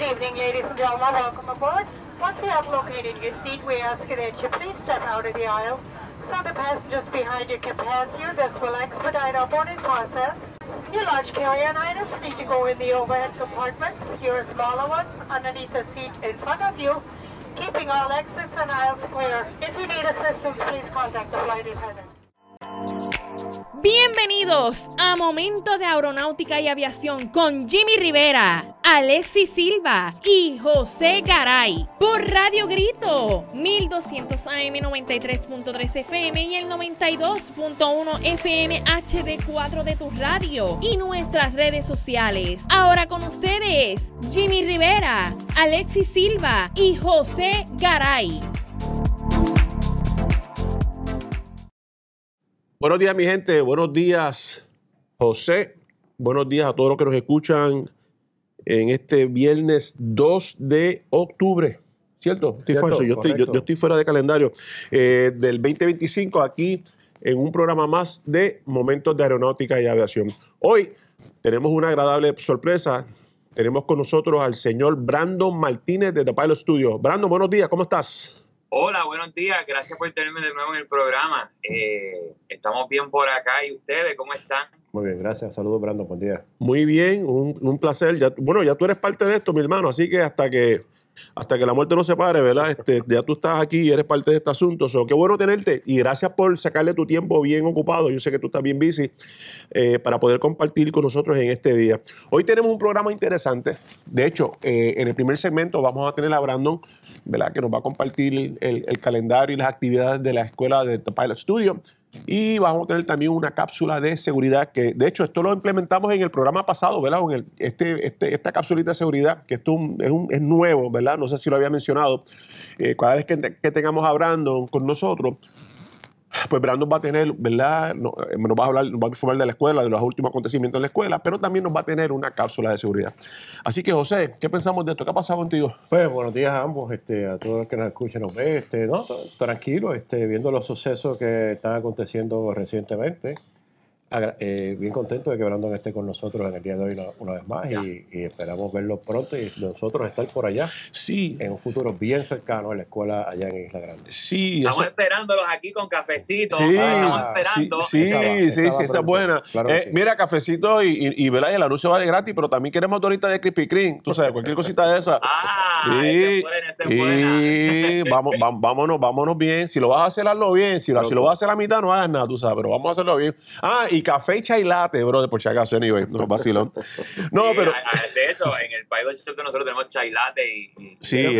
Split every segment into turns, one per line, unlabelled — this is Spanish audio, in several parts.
evening, ladies and gentlemen. Welcome aboard. Once you have located your seat, we ask you that you please step out of the aisle so the passengers behind you can pass you. This will expedite our boarding process. Your large carry-on items need to go in the overhead compartments. Your smaller ones underneath the seat in front of you, keeping all exits and aisles clear. If you need assistance, please contact the flight attendant.
Bienvenidos a Momento de Aeronáutica y Aviación con Jimmy Rivera, Alexis Silva y José Garay por Radio Grito 1200 AM 93.3 FM y el 92.1 FM HD4 de tu radio y nuestras redes sociales. Ahora con ustedes, Jimmy Rivera, Alexis Silva y José Garay.
Buenos días, mi gente. Buenos días, José. Buenos días a todos los que nos escuchan en este viernes 2 de octubre. ¿Cierto? Yo estoy fuera de calendario del 2025 aquí en un programa más de Momentos de Aeronáutica y Aviación. Hoy tenemos una agradable sorpresa. Tenemos con nosotros al señor Brandon Martínez de The Pilot Studio. Brandon, buenos días. ¿Cómo estás?
Hola, buenos días. Gracias por tenerme de nuevo en el programa. Estamos bien por acá. ¿Y ustedes cómo están?
Muy bien, gracias. Saludos, Brandon. Buen día.
Muy bien, un placer. Ya tú eres parte de esto, mi hermano, así que hasta que la muerte nos separe, ¿verdad? Ya tú estás aquí y eres parte de este asunto. Qué bueno tenerte y gracias por sacarle tu tiempo bien ocupado. Yo sé que tú estás bien busy para poder compartir con nosotros en este día. Hoy tenemos un programa interesante. De hecho, en el primer segmento vamos a tener a Brandon, ¿verdad? Que nos va a compartir el calendario y las actividades de la escuela de The Pilot Studio. Y vamos a tener también una cápsula de seguridad que, de hecho, esto lo implementamos en el programa pasado, ¿verdad? En esta cápsulita de seguridad, que esto es nuevo, ¿verdad? No sé si lo había mencionado. Cada vez que tengamos a Brandon con nosotros, pues Brandon va a tener, ¿verdad? Nos va a informar de la escuela, de los últimos acontecimientos de la escuela, pero también nos va a tener una cápsula de seguridad. Así que, José, ¿qué pensamos de esto? ¿Qué ha pasado contigo?
Pues buenos días a ambos, a todos los que nos escuchan, nos ven, tranquilo, viendo los sucesos que están aconteciendo recientemente. Bien contento de que Brandon esté con nosotros en el día de hoy una vez más y esperamos verlo pronto y nosotros estar por allá.
Sí.
En un futuro bien cercano en la escuela allá en Isla Grande.
Sí.
Estamos esperándolos aquí con cafecito.
Sí.
Estamos esperando.
Sí, esa es buena.
Claro sí.
Mira, cafecito ¿verdad? Y el anuncio vale gratis, pero también queremos ahorita de Krispy Kreme. Tú sabes, cualquier cosita de esa.
Esa es buena.
Vámonos bien. Si lo vas a hacer, hazlo bien. Si lo vas a hacer a la mitad, no hagas nada, tú sabes, pero vamos a hacerlo bien. Y café y chai latte, bro, por si acaso, anyway, no vacilón. No, pero...
De hecho, en el Pilot Shop que nosotros tenemos chai latte y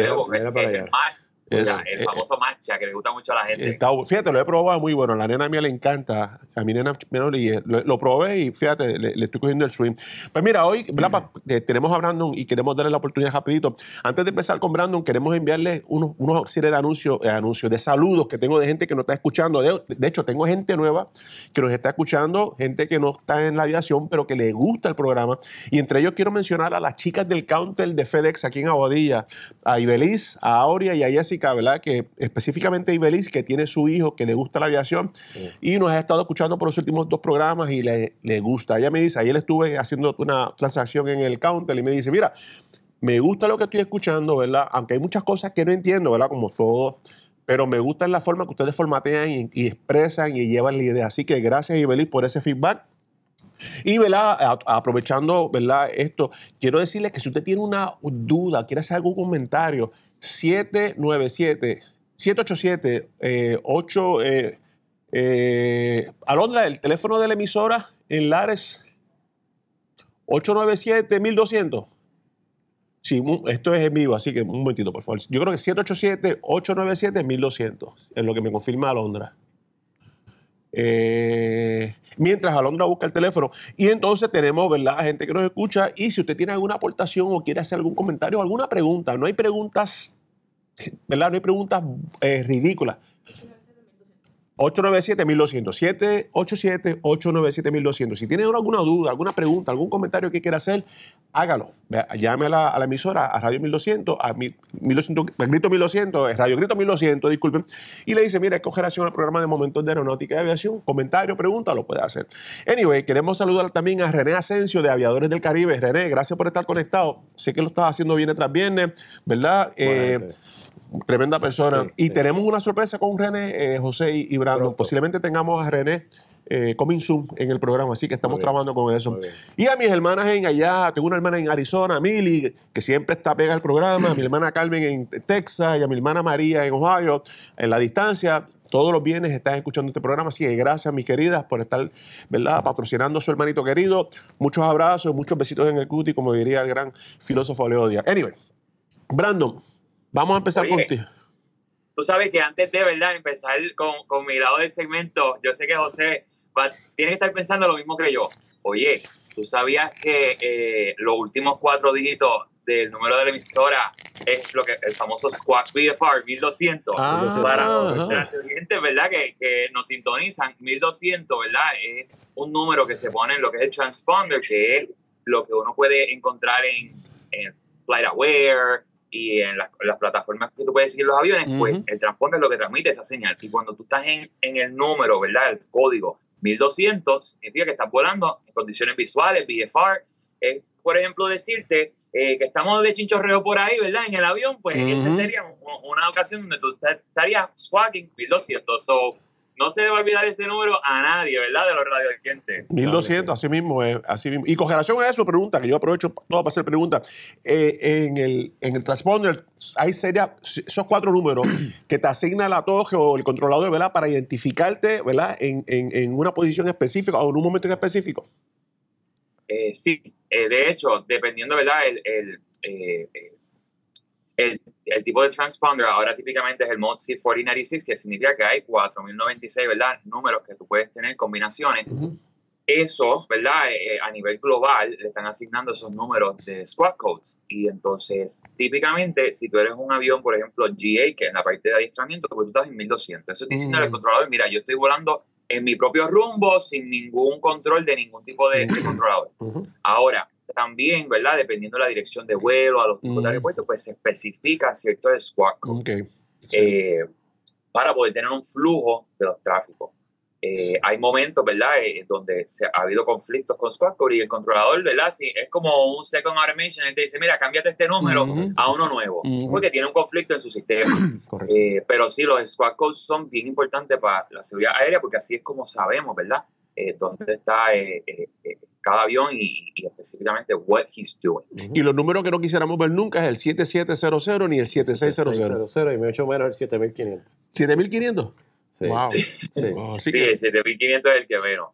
el famoso matcha que le gusta mucho a la gente.
Fíjate, lo he probado muy bueno. A la nena mía le encanta. A mi nena menor lo probé y fíjate, le estoy cogiendo el swing. Pues mira, hoy tenemos a Brandon y queremos darle la oportunidad rapidito. Antes de empezar con Brandon, queremos enviarle unos serie de anuncios, de saludos que tengo de gente que nos está escuchando. De hecho, tengo gente nueva que nos está escuchando, gente que no está en la aviación, pero que le gusta el programa. Y entre ellos quiero mencionar a las chicas del counter de FedEx aquí en Aguadilla, a Ibeliz, a Aurea y a Jessica, ¿verdad? Que específicamente Ibeliz, que tiene su hijo que le gusta la aviación y nos ha estado escuchando por los últimos 2 programas y le gusta. Ella me dice, ayer estuve haciendo una transacción en el counter y me dice, mira, me gusta lo que estoy escuchando, ¿verdad? Aunque hay muchas cosas que no entiendo, ¿verdad? Como todo, pero me gusta la forma que ustedes formatean y expresan y llevan la idea. Así que gracias, Ibeliz, por ese feedback. Y, ¿verdad? Aprovechando, ¿verdad? Esto, quiero decirles que si usted tiene una duda, quiere hacer algún comentario, 787, Alondra, el teléfono de la emisora en Lares, 897-1200. Sí, esto es en vivo, así que un momentito, por favor. Yo creo que 787-897-1200 es lo que me confirma Alondra. Mientras Alondra busca el teléfono. Y entonces tenemos, ¿verdad?, gente que nos escucha. Y si usted tiene alguna aportación o quiere hacer algún comentario o alguna pregunta, no hay preguntas, ¿verdad? No hay preguntas ridículas. 897-1200, 787-897-1200. Si tienen alguna duda, alguna pregunta, algún comentario que quiera hacer, hágalo. Llame a la emisora, a Radio 1200, a 1200, Grito 1200, Radio Grito 1200, disculpen, y le dice, mira, es relación al programa de Momentos de Aeronáutica y Aviación, comentario, pregunta, lo puede hacer. Anyway, queremos saludar también a René Asensio de Aviadores del Caribe. René, gracias por estar conectado. Sé que lo estás haciendo bien tras viernes, ¿verdad? Tremenda persona. Y tenemos una sorpresa con René, José y Brandon.
Pronto.
Posiblemente tengamos a René coming soon en el programa, así que estamos trabajando con eso.
Muy bien.
Y a mis hermanas en allá, tengo una hermana en Arizona, Mili, que siempre está pega al programa, a mi hermana Carmen en Texas y a mi hermana María en Ohio, en la distancia. Todos los viernes están escuchando este programa, así que gracias, mis queridas, por estar, ¿verdad?, patrocinando a su hermanito querido. Muchos abrazos, muchos besitos en el cuti, como diría el gran filósofo Leodia. Anyway, Brandon, vamos a empezar contigo.
Tú sabes que antes de, ¿verdad?, empezar con mi lado del segmento, yo sé que José tiene que estar pensando lo mismo que yo. Oye, ¿tú sabías que los últimos 4 dígitos del número de la emisora es lo que el famoso Squawk VFR 1200? Para nuestros oyentes, ¿verdad?, que nos sintonizan, 1200, ¿verdad?, es un número que se pone en lo que es el transponder, que es lo que uno puede encontrar en FlightAware y en las plataformas que tú puedes seguir los aviones. Pues el transponder es lo que transmite esa señal. Y cuando tú estás en el número, ¿verdad?, el código 1200, significa que estás volando en condiciones visuales, VFR. Por ejemplo, decirte que estamos de chinchorreo por ahí, ¿verdad?, en el avión, pues esa sería una ocasión donde tú estarías squawking 1200. So, no se debe olvidar ese número a nadie, ¿verdad?, de los radioyentes.
1200, así mismo es. Así mismo. Y con relación a eso, pregunta, que yo aprovecho todo para hacer preguntas. En el transponder hay esos 4 números que te asigna la torre o el controlador, ¿verdad?, para identificarte, ¿verdad?, en una posición específica o en un momento en específico.
Sí, de hecho, dependiendo, ¿verdad?, el tipo de transponder, ahora típicamente es el Mode C4096, que significa que hay 4096, ¿verdad?, números que tú puedes tener, combinaciones. Eso, ¿verdad?, a nivel global le están asignando esos números de squawk codes. Y entonces, típicamente, si tú eres un avión, por ejemplo, GA, que es la parte de adiestramiento, pues tú estás en 1200. Eso te diciendo al controlador, mira, yo estoy volando en mi propio rumbo sin ningún control de ningún tipo de controlador. Ahora, también, ¿verdad?, dependiendo de la dirección de vuelo, a los tipos de aeropuertos, pues se especifica cierto squawk code para poder tener un flujo de los tráficos. Hay momentos, ¿verdad?, donde ha habido conflictos con squawk code y el controlador, ¿verdad?, sí, es como un second automation. Él te dice, mira, cámbiate este número a uno nuevo, porque tiene un conflicto en su sistema. Pero sí, los squawk codes son bien importantes para la seguridad aérea, porque así es como sabemos, ¿verdad?, dónde está cada avión y específicamente what he's doing.
Y los números que no quisiéramos ver nunca es el 7700 ni el 7600.
7600 y mucho menos el 7500.
¿7500?
Sí.
Wow.
Sí.
Sí, el 7500 es el que menos.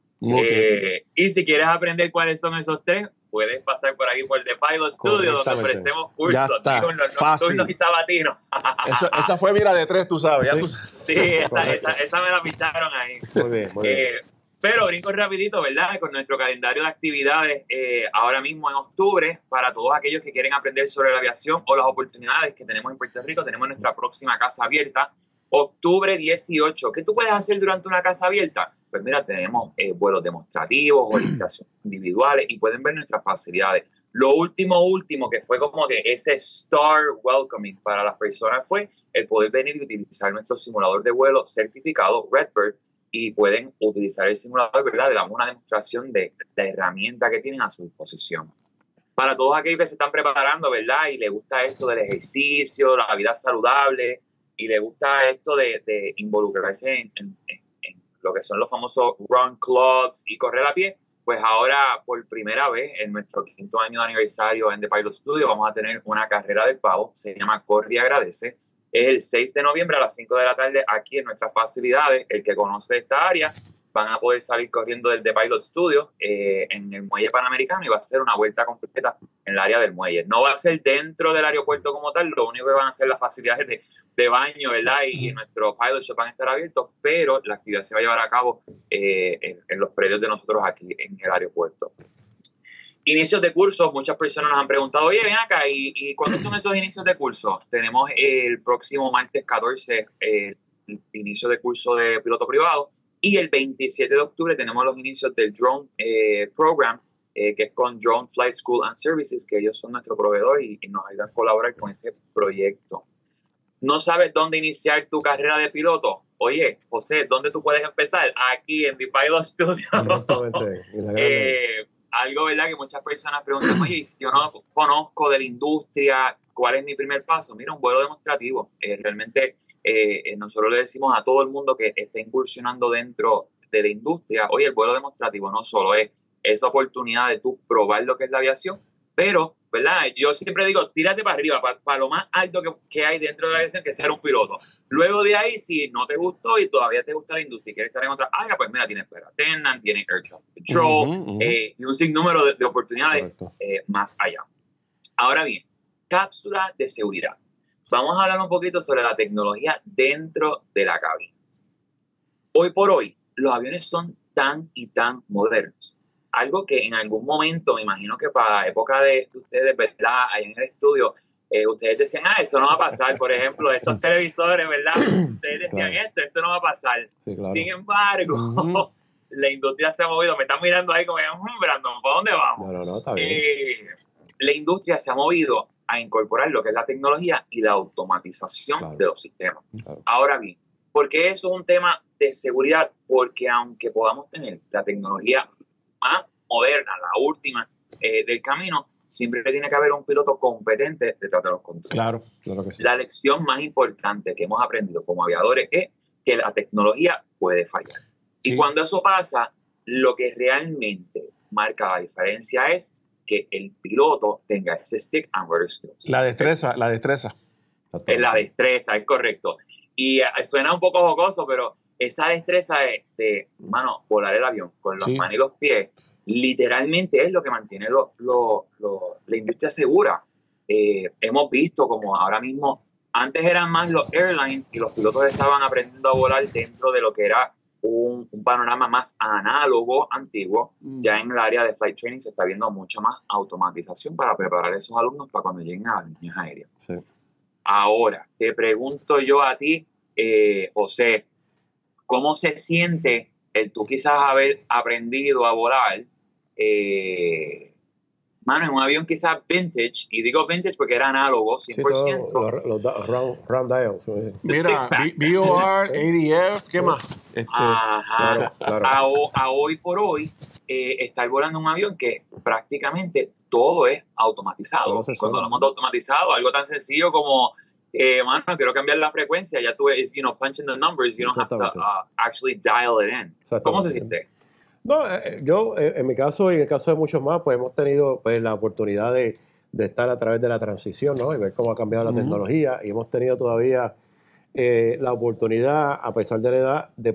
Y si quieres aprender cuáles son esos 3, puedes pasar por aquí por The Pilot Studio, donde ofrecemos cursos diurnos, nocturnos y sabatinos.
Esa fue, mira, de 3, tú sabes.
Sí,
ya tú...
Sí, esa me la pintaron ahí.
Muy bien, muy bien.
Pero brinco rapidito, ¿verdad?, con nuestro calendario de actividades ahora mismo en octubre, para todos aquellos que quieren aprender sobre la aviación o las oportunidades que tenemos en Puerto Rico. Tenemos nuestra próxima casa abierta, octubre 18. ¿Qué tú puedes hacer durante una casa abierta? Pues mira, tenemos vuelos demostrativos, orientaciones individuales, y pueden ver nuestras facilidades. Lo último que fue como que ese star welcoming para las personas fue el poder venir y utilizar nuestro simulador de vuelo certificado Redbird, y pueden utilizar el simulador, ¿verdad?, le damos una demostración de la herramienta que tienen a su disposición. Para todos aquellos que se están preparando, ¿verdad?, y les gusta esto del ejercicio, la vida saludable, y les gusta esto de involucrarse en lo que son los famosos run clubs y correr a pie, pues ahora por primera vez en nuestro 5º año de aniversario en The Pilot Studio vamos a tener una carrera del pavo, se llama Corre y Agradece. Es el 6 de noviembre a las 5 de la tarde aquí en nuestras facilidades. El que conoce esta área van a poder salir corriendo del The Pilot Studio en el muelle Panamericano, y va a ser una vuelta completa en el área del muelle. No va a ser dentro del aeropuerto como tal, lo único que van a ser las facilidades de baño, ¿verdad?, y nuestro pilot shop van a estar abiertos, pero la actividad se va a llevar a cabo en los predios de nosotros aquí en el aeropuerto. Inicios de curso, muchas personas nos han preguntado, oye, ven acá, ¿y cuándo son esos inicios de curso? Tenemos el próximo martes 14 inicio de curso de piloto privado. Y el 27 de octubre tenemos los inicios del Drone Program, que es con Drone Flight School and Services, que ellos son nuestro proveedor y nos ayudan a colaborar con ese proyecto. ¿No sabes dónde iniciar tu carrera de piloto? Oye, José, ¿dónde tú puedes empezar? Aquí en The Pilot Studio. Algo, ¿verdad? Que muchas personas preguntan, oye, si yo no conozco de la industria, ¿cuál es mi primer paso? Mira, un vuelo demostrativo. Realmente nosotros le decimos a todo el mundo que esté incursionando dentro de la industria, oye, el vuelo demostrativo no solo es esa oportunidad de tú probar lo que es la aviación, pero, ¿verdad? Yo siempre digo, tírate para arriba, para lo más alto que hay dentro de la aviación, que es ser un piloto. Luego de ahí, si no te gustó y todavía te gusta la industria y quieres estar en otra área, pues mira, tienes Flight Attendant, tienes Air Traffic Control, y un sinnúmero de oportunidades más allá. Ahora bien, cápsula de seguridad. Vamos a hablar un poquito sobre la tecnología dentro de la cabina. Hoy por hoy, los aviones son tan y tan modernos. Algo que en algún momento, me imagino que para la época de ustedes, ¿verdad? Ahí en el estudio, ustedes decían, eso no va a pasar. Por ejemplo, estos televisores, ¿verdad? Ustedes decían, esto no va a pasar. Sí, claro. Sin embargo, la industria se ha movido. Me están mirando ahí como, Brandon, ¿para dónde vamos?
No, está bien.
La industria se ha movido a incorporar lo que es la tecnología y la automatización de los sistemas. Claro. Ahora bien, ¿por qué eso es un tema de seguridad? Porque aunque podamos tener la tecnología más moderna, la última del camino, siempre tiene que haber un piloto competente detrás de los controles.
Claro que sí.
La lección más importante que hemos aprendido como aviadores es que la tecnología puede fallar. Sí. Y cuando eso pasa, lo que realmente marca la diferencia es que el piloto tenga ese stick and rudder skills.
La destreza.
Es la destreza, es correcto. Y suena un poco jocoso, pero esa destreza de volar el avión con las manos y los pies, literalmente es lo que mantiene la industria segura. Hemos visto como ahora mismo, antes eran más los airlines y los pilotos estaban aprendiendo a volar dentro de lo que era un panorama más análogo, antiguo. Ya en el área de flight training se está viendo mucha más automatización para preparar a esos alumnos para cuando lleguen a las líneas aéreas.
Sí.
Ahora, te pregunto yo a ti, José, ¿cómo se siente el tú quizás haber aprendido a volar en un avión quizás vintage? Y digo vintage porque era análogo, 100%.
Sí, los round dials.
Mira, VOR, ADF, ¿qué más?
Ajá. Claro. A hoy por hoy, estar volando un avión que prácticamente todo es automatizado. Cuando hablamos de automatizado, algo tan sencillo como quiero cambiar la frecuencia, ya tú ves, punching the numbers, you don't have to actually dial it in. ¿Cómo se siente?
No, yo en mi caso y en el caso de muchos más, pues hemos tenido la oportunidad de estar a través de la transición, ¿no? Y ver cómo ha cambiado la tecnología, y hemos tenido todavía la oportunididad, a pesar de la edad, de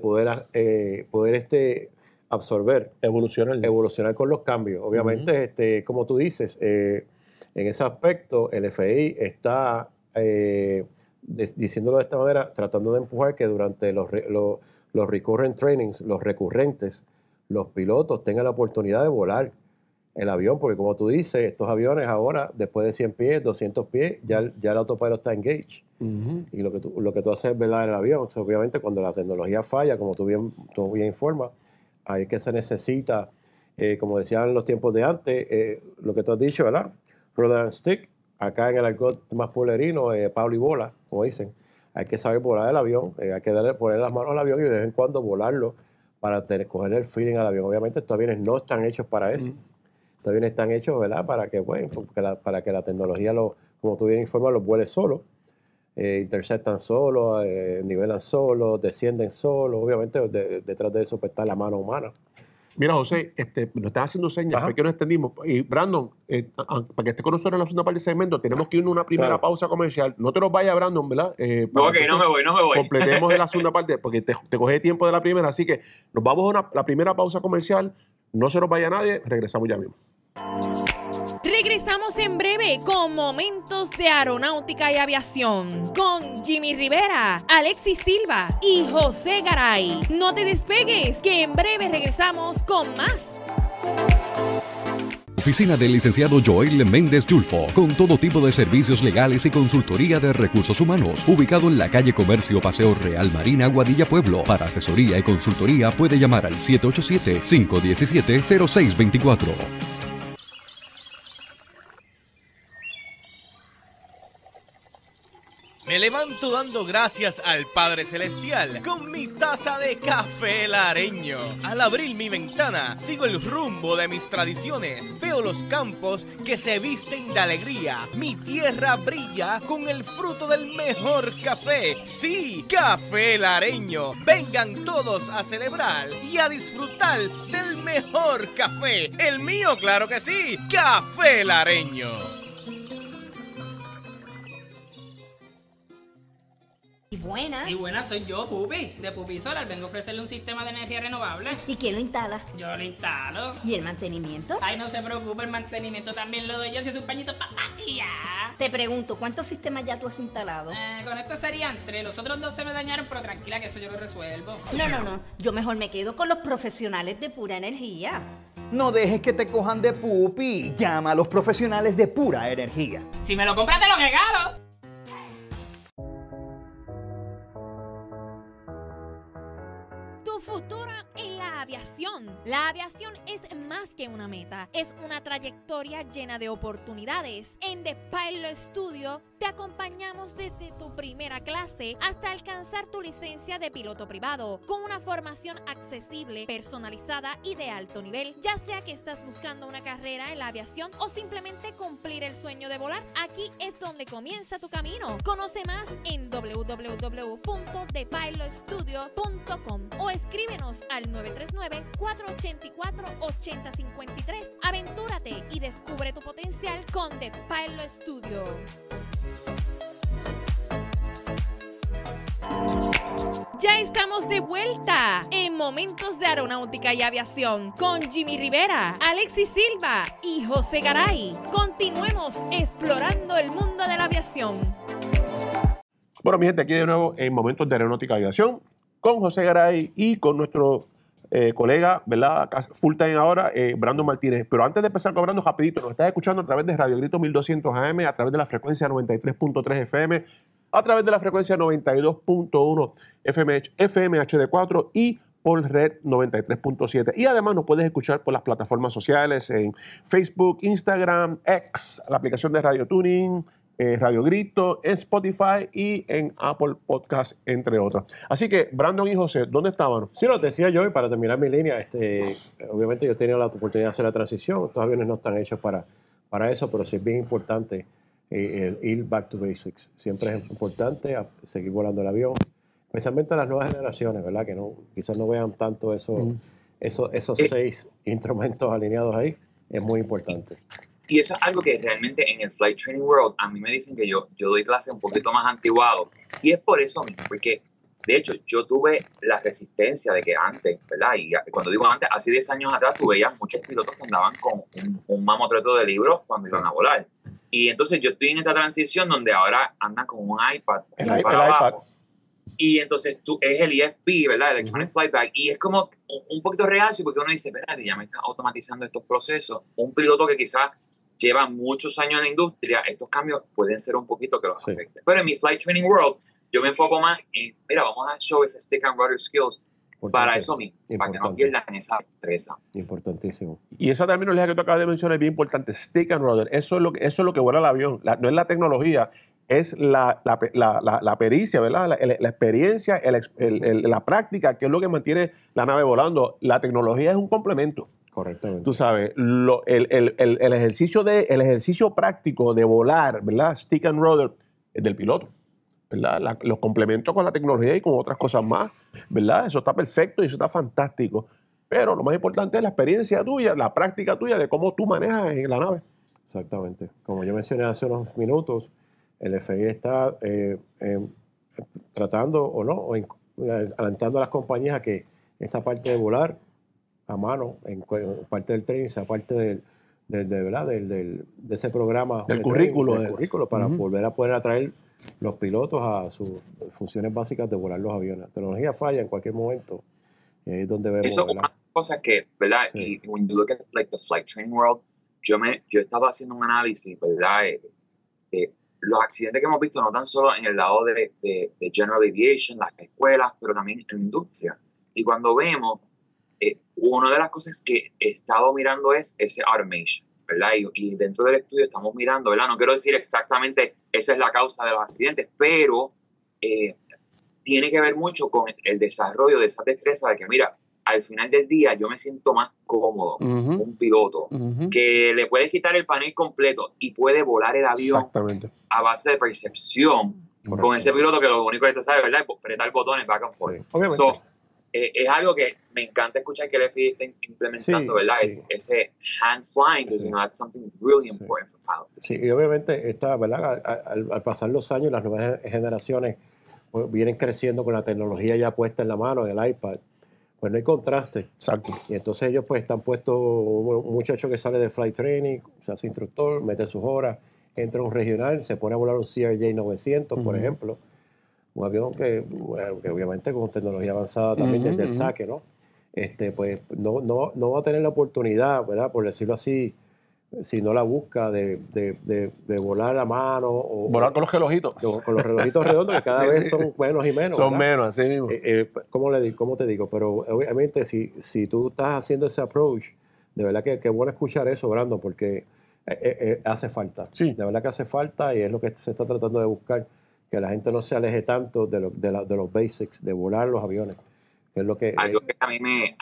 poder absorber, evolucionar con los cambios. Obviamente, como tú dices, en ese aspecto, el FAA está diciéndolo de esta manera, tratando de empujar que durante los recurrent trainings, los recurrentes, los pilotos tengan la oportunidad de volar el avión, porque como tú dices, estos aviones ahora, después de 100 pies, 200 pies, ya el autopilot está engaged. Y lo que tú haces es velar en el avión. Entonces, obviamente, cuando la tecnología falla, como tú bien informas, ahí es que se necesita, como decían en los tiempos de antes, lo que tú has dicho, ¿verdad? Rudder and stick. Acá en el argot más pueblerino, Pablo y bola, como dicen. Hay que saber volar el avión, hay que poner las manos al avión y de vez en cuando volarlo para coger el feeling al avión. Obviamente estos aviones no están hechos para eso. Estos aviones están hechos, ¿verdad? Para que la tecnología, como tú bien informas, los vuele solo. Interceptan solo, nivelan solo, descienden solo. Obviamente detrás de eso pues, está la mano humana.
Mira, José, nos estás haciendo señas, fue que nos extendimos. Y Brandon, para que esté con nosotros en la segunda parte del segmento, tenemos que ir a una primera pausa comercial. No te nos vayas, Brandon, ¿verdad?
No me voy.
Completemos de la segunda parte, porque te cogí tiempo de la primera. Así que nos vamos a la primera pausa comercial. No se nos vaya nadie, regresamos ya mismo.
Regresamos en breve con momentos de aeronáutica y aviación con Jimmy Rivera, Alexis Silva y José Garay. No te despegues, que en breve regresamos con más.
oficina del licenciado Joel Méndez Yulfo, con todo tipo de servicios legales y consultoría de recursos humanos, ubicado en la calle Comercio Paseo Real Marina, Aguadilla, Pueblo. Para asesoría y consultoría puede llamar al 787-517-0624.
Me levanto dando gracias al Padre Celestial con mi taza de café lareño. Al abrir mi ventana, sigo el rumbo de mis tradiciones. Veo los campos que se visten de alegría. Mi tierra brilla con el fruto del mejor café. Sí, café lareño. Vengan todos a celebrar y a disfrutar del mejor café. El mío, claro que sí, café lareño.
Buenas.
Sí, buenas, soy yo, Pupi, de Pupi Solar. Vengo a ofrecerle un sistema de energía renovable.
¿Y quién lo instala?
Yo lo instalo.
¿Y el mantenimiento?
Ay, no se preocupe, el mantenimiento también lo doy yo, si es un pañito papaya.
Te pregunto, ¿cuántos sistemas ya tú has instalado?
Con esto serían 3, los otros 2 se me dañaron, pero tranquila que eso yo lo resuelvo.
No, yo mejor me quedo con los profesionales de Pura Energía.
No dejes que te cojan de pupi, llama a los profesionales de Pura Energía.
Si me lo compras te lo regalo.
Tu futuro en la aviación. La aviación es más que una meta, es una trayectoria llena de oportunidades. En The Pilot Studio te acompañamos desde tu primera clase hasta alcanzar tu licencia de piloto privado, con una formación accesible, personalizada y de alto nivel. Ya sea que estás buscando una carrera en la aviación o simplemente cumplir el sueño de volar, aquí es donde comienza tu camino. Conoce más en www.thepilotstudio.com o escríbenos al 939-484-8053. Aventúrate y descubre tu potencial con The Pilot Studio. Ya estamos de vuelta en Momentos de Aeronáutica y Aviación con Jimmy Rivera, Alexis Silva y José Garay. Continuemos explorando el mundo de la aviación.
Bueno, mi gente, aquí de nuevo en Momentos de Aeronáutica y Aviación con José Garay y con nuestro colega, ¿verdad? Full time ahora, Brandon Martínez. Pero antes de empezar con Brandon, rapidito, nos estás escuchando a través de Radio Grito 1200 AM, a través de la frecuencia 93.3 FM, a través de la frecuencia 92.1 FM HD4 y por Red 93.7. Y además nos puedes escuchar por las plataformas sociales en Facebook, Instagram, X, la aplicación de Radio Tuning, Radio Grito, en Spotify y en Apple Podcast, entre otros. Así que, Brandon y José, ¿dónde estaban?
Sí, lo decía yo, y para terminar mi línea, obviamente yo he tenido la oportunidad de hacer la transición. Estos aviones no están hechos para eso, pero sí es bien importante ir back to basics. Siempre es importante seguir volando el avión, especialmente las nuevas generaciones, ¿verdad? Que quizás no vean tanto esos 6 instrumentos alineados ahí. Es muy importante.
Y eso es algo que realmente en el Flight Training World a mí me dicen que yo doy clase un poquito más antiguado. Y es por eso mismo, porque de hecho yo tuve la resistencia de que antes, ¿verdad? Y cuando digo antes, hace 10 años atrás tú veías muchos pilotos que andaban con un mamotreto de libros cuando iban a volar. Y entonces yo estoy en esta transición donde ahora andan con un iPad.
El iPad.
Y entonces es el EFB, ¿verdad? Electronic Flight Bag. Y es como un poquito reacio porque uno dice, espérate, ya me está automatizando estos procesos. Un piloto que quizás lleva muchos años en la industria, estos cambios pueden ser un poquito que los afecten. Pero en mi Flight Training World, yo me enfoco más en, mira, vamos a show ese stick and rudder skills para eso mismo, para que no pierdan esa destreza.
Importantísimo.
Y esa terminología que tú acabas de mencionar es bien importante, stick and rudder. Eso es lo que vuela el avión. No es la tecnología, es la pericia, ¿verdad? La experiencia, la práctica, que es lo que mantiene la nave volando. La tecnología es un complemento.
Correctamente.
Tú sabes, el ejercicio práctico de volar, ¿verdad? Stick and rudder es del piloto, ¿verdad? Los complementos con la tecnología y con otras cosas más, ¿verdad? Eso está perfecto y eso está fantástico. Pero lo más importante es la experiencia tuya, la práctica tuya de cómo tú manejas en la nave.
Exactamente. Como yo mencioné hace unos minutos, el FAA está tratando alentando a las compañías a que esa parte de volar a mano, en parte del training, sea parte de ese programa
del currículo,
para volver a poder atraer los pilotos a sus funciones básicas de volar los aviones. La tecnología falla en cualquier momento, y ahí es donde vemos.
Eso es una cosa que, ¿verdad? Sí. Y when you look at like the Flight Training World, yo estaba haciendo un análisis, ¿verdad? Los accidentes que hemos visto no tan solo en el lado de General Aviation, las escuelas, pero también en la industria. Y cuando vemos, una de las cosas que he estado mirando es ese automation, ¿verdad? Y dentro del estudio estamos mirando, ¿verdad? No quiero decir exactamente esa es la causa de los accidentes, pero tiene que ver mucho con el desarrollo de esa destreza de que, mira, al final del día yo me siento más cómodo como un piloto que le puede quitar el panel completo y puede volar el avión a base de percepción con ese piloto que lo único que te sabe, ¿verdad? Es apretar botones back and forth. Sí, es algo que me encanta escuchar que el FIA está implementando, ¿verdad? Ese hand flying, because that's something really important for pilots.
Sí, y obviamente está, ¿verdad? Al pasar los años, las nuevas generaciones pues, vienen creciendo con la tecnología ya puesta en la mano, en el iPad. Pues no hay contraste.
Exacto.
Y entonces ellos pues están puestos, un muchacho que sale de flight training, se hace instructor, mete sus horas, entra a un regional, se pone a volar un CRJ 900, por ejemplo. Un avión que obviamente con tecnología avanzada también desde el saque, ¿no? Pues no va a tener la oportunidad, ¿verdad? Por decirlo así, si no la busca de volar a mano.
Volar con los relojitos.
Con los relojitos redondos, que cada vez son menos y menos.
Son
¿verdad?
menos, así mismo.
¿Cómo te digo? Pero obviamente si tú estás haciendo ese approach, de verdad que bueno escuchar eso, Brandon, porque hace falta.
Sí.
De verdad que hace falta y es lo que se está tratando de buscar, que la gente no se aleje tanto de los basics, de volar los aviones. Que es lo que,
algo que a mí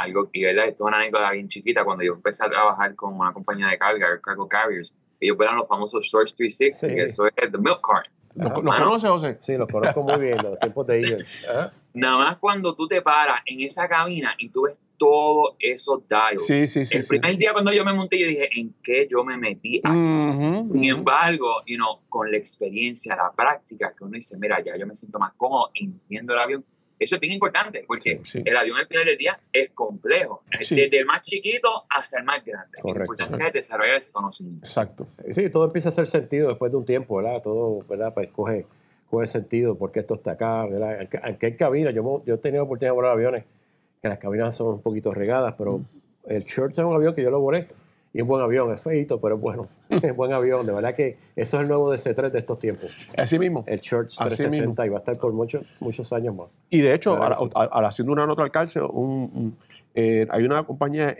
y verdad, esto es una anécdota bien chiquita, cuando yo empecé a trabajar con una compañía de carga, Cargo Carriers, ellos vuelan los famosos Shorts 360, que eso es The Milk Cart.
¿Los conoces, José?
Sí, los conozco muy bien, de los tiempos de Eagle.
Nada más cuando tú te paras en esa cabina y tú ves todos esos dials.
Sí.
El primer día cuando yo me monté, yo dije, ¿en qué yo me metí aquí? Sin embargo, con la experiencia, la práctica, que uno dice, mira, ya yo me siento más cómodo, entiendo el avión. Eso es bien importante, porque el avión al final del día es complejo. Desde el más chiquito hasta el más grande.
Correcto.
La importancia es desarrollar ese conocimiento.
Exacto.
Sí, todo empieza a hacer sentido después de un tiempo, ¿verdad? Todo, ¿verdad? Pues coge sentido porque esto está acá, ¿verdad? Aunque hay cabinas, yo he tenido oportunidad de volar aviones, que las cabinas son un poquito regadas, pero el Church es un avión que yo lo volé, y es buen avión, es feito, pero es bueno. Es buen avión, de verdad que eso es el nuevo DC-3 de estos tiempos.
Así mismo.
El Church 360 y va a estar por muchos años más.
Y de hecho, ahora haciendo una nota al calce, hay una compañía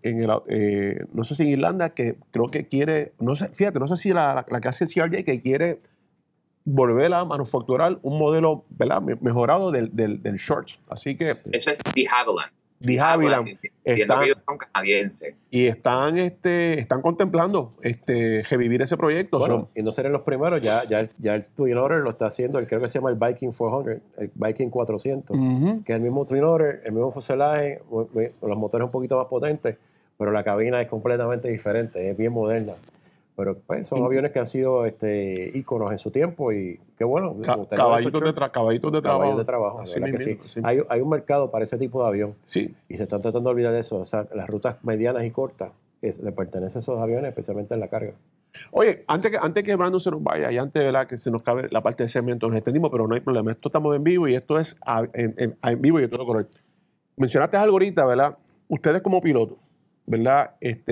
no sé si en Irlanda, que creo que quiere, no sé si la que hace CRJ, que quiere volver a manufacturar un modelo, ¿verdad?, mejorado del Shorts. Así que
eso es de Havilland.
De Havilland.
Entiendo que ellos son canadienses.
Y están contemplando revivir ese proyecto.
Bueno, y no serán los primeros, ya el Twin Otter lo está haciendo, creo que se llama el Viking 400, el Viking 400, que es el mismo Twin Otter, el mismo fuselaje, los motores un poquito más potentes, pero la cabina es completamente diferente, es bien moderna. Pero pues, son aviones que han sido íconos en su tiempo y qué bueno.
Caballitos de trabajo.
Sí. Hay un mercado para ese tipo de avión.
Sí.
Y se están tratando de olvidar de eso. O sea, las rutas medianas y cortas le pertenecen a esos aviones, especialmente en la carga.
Oye, antes que Brandon se nos vaya y antes, ¿verdad?, que se nos cabe la parte de segmento, nos extendimos, pero no hay problema. Esto estamos en vivo y esto es en vivo y esto es correcto. Mencionaste algo ahorita, ¿verdad? Ustedes como pilotos, ¿verdad?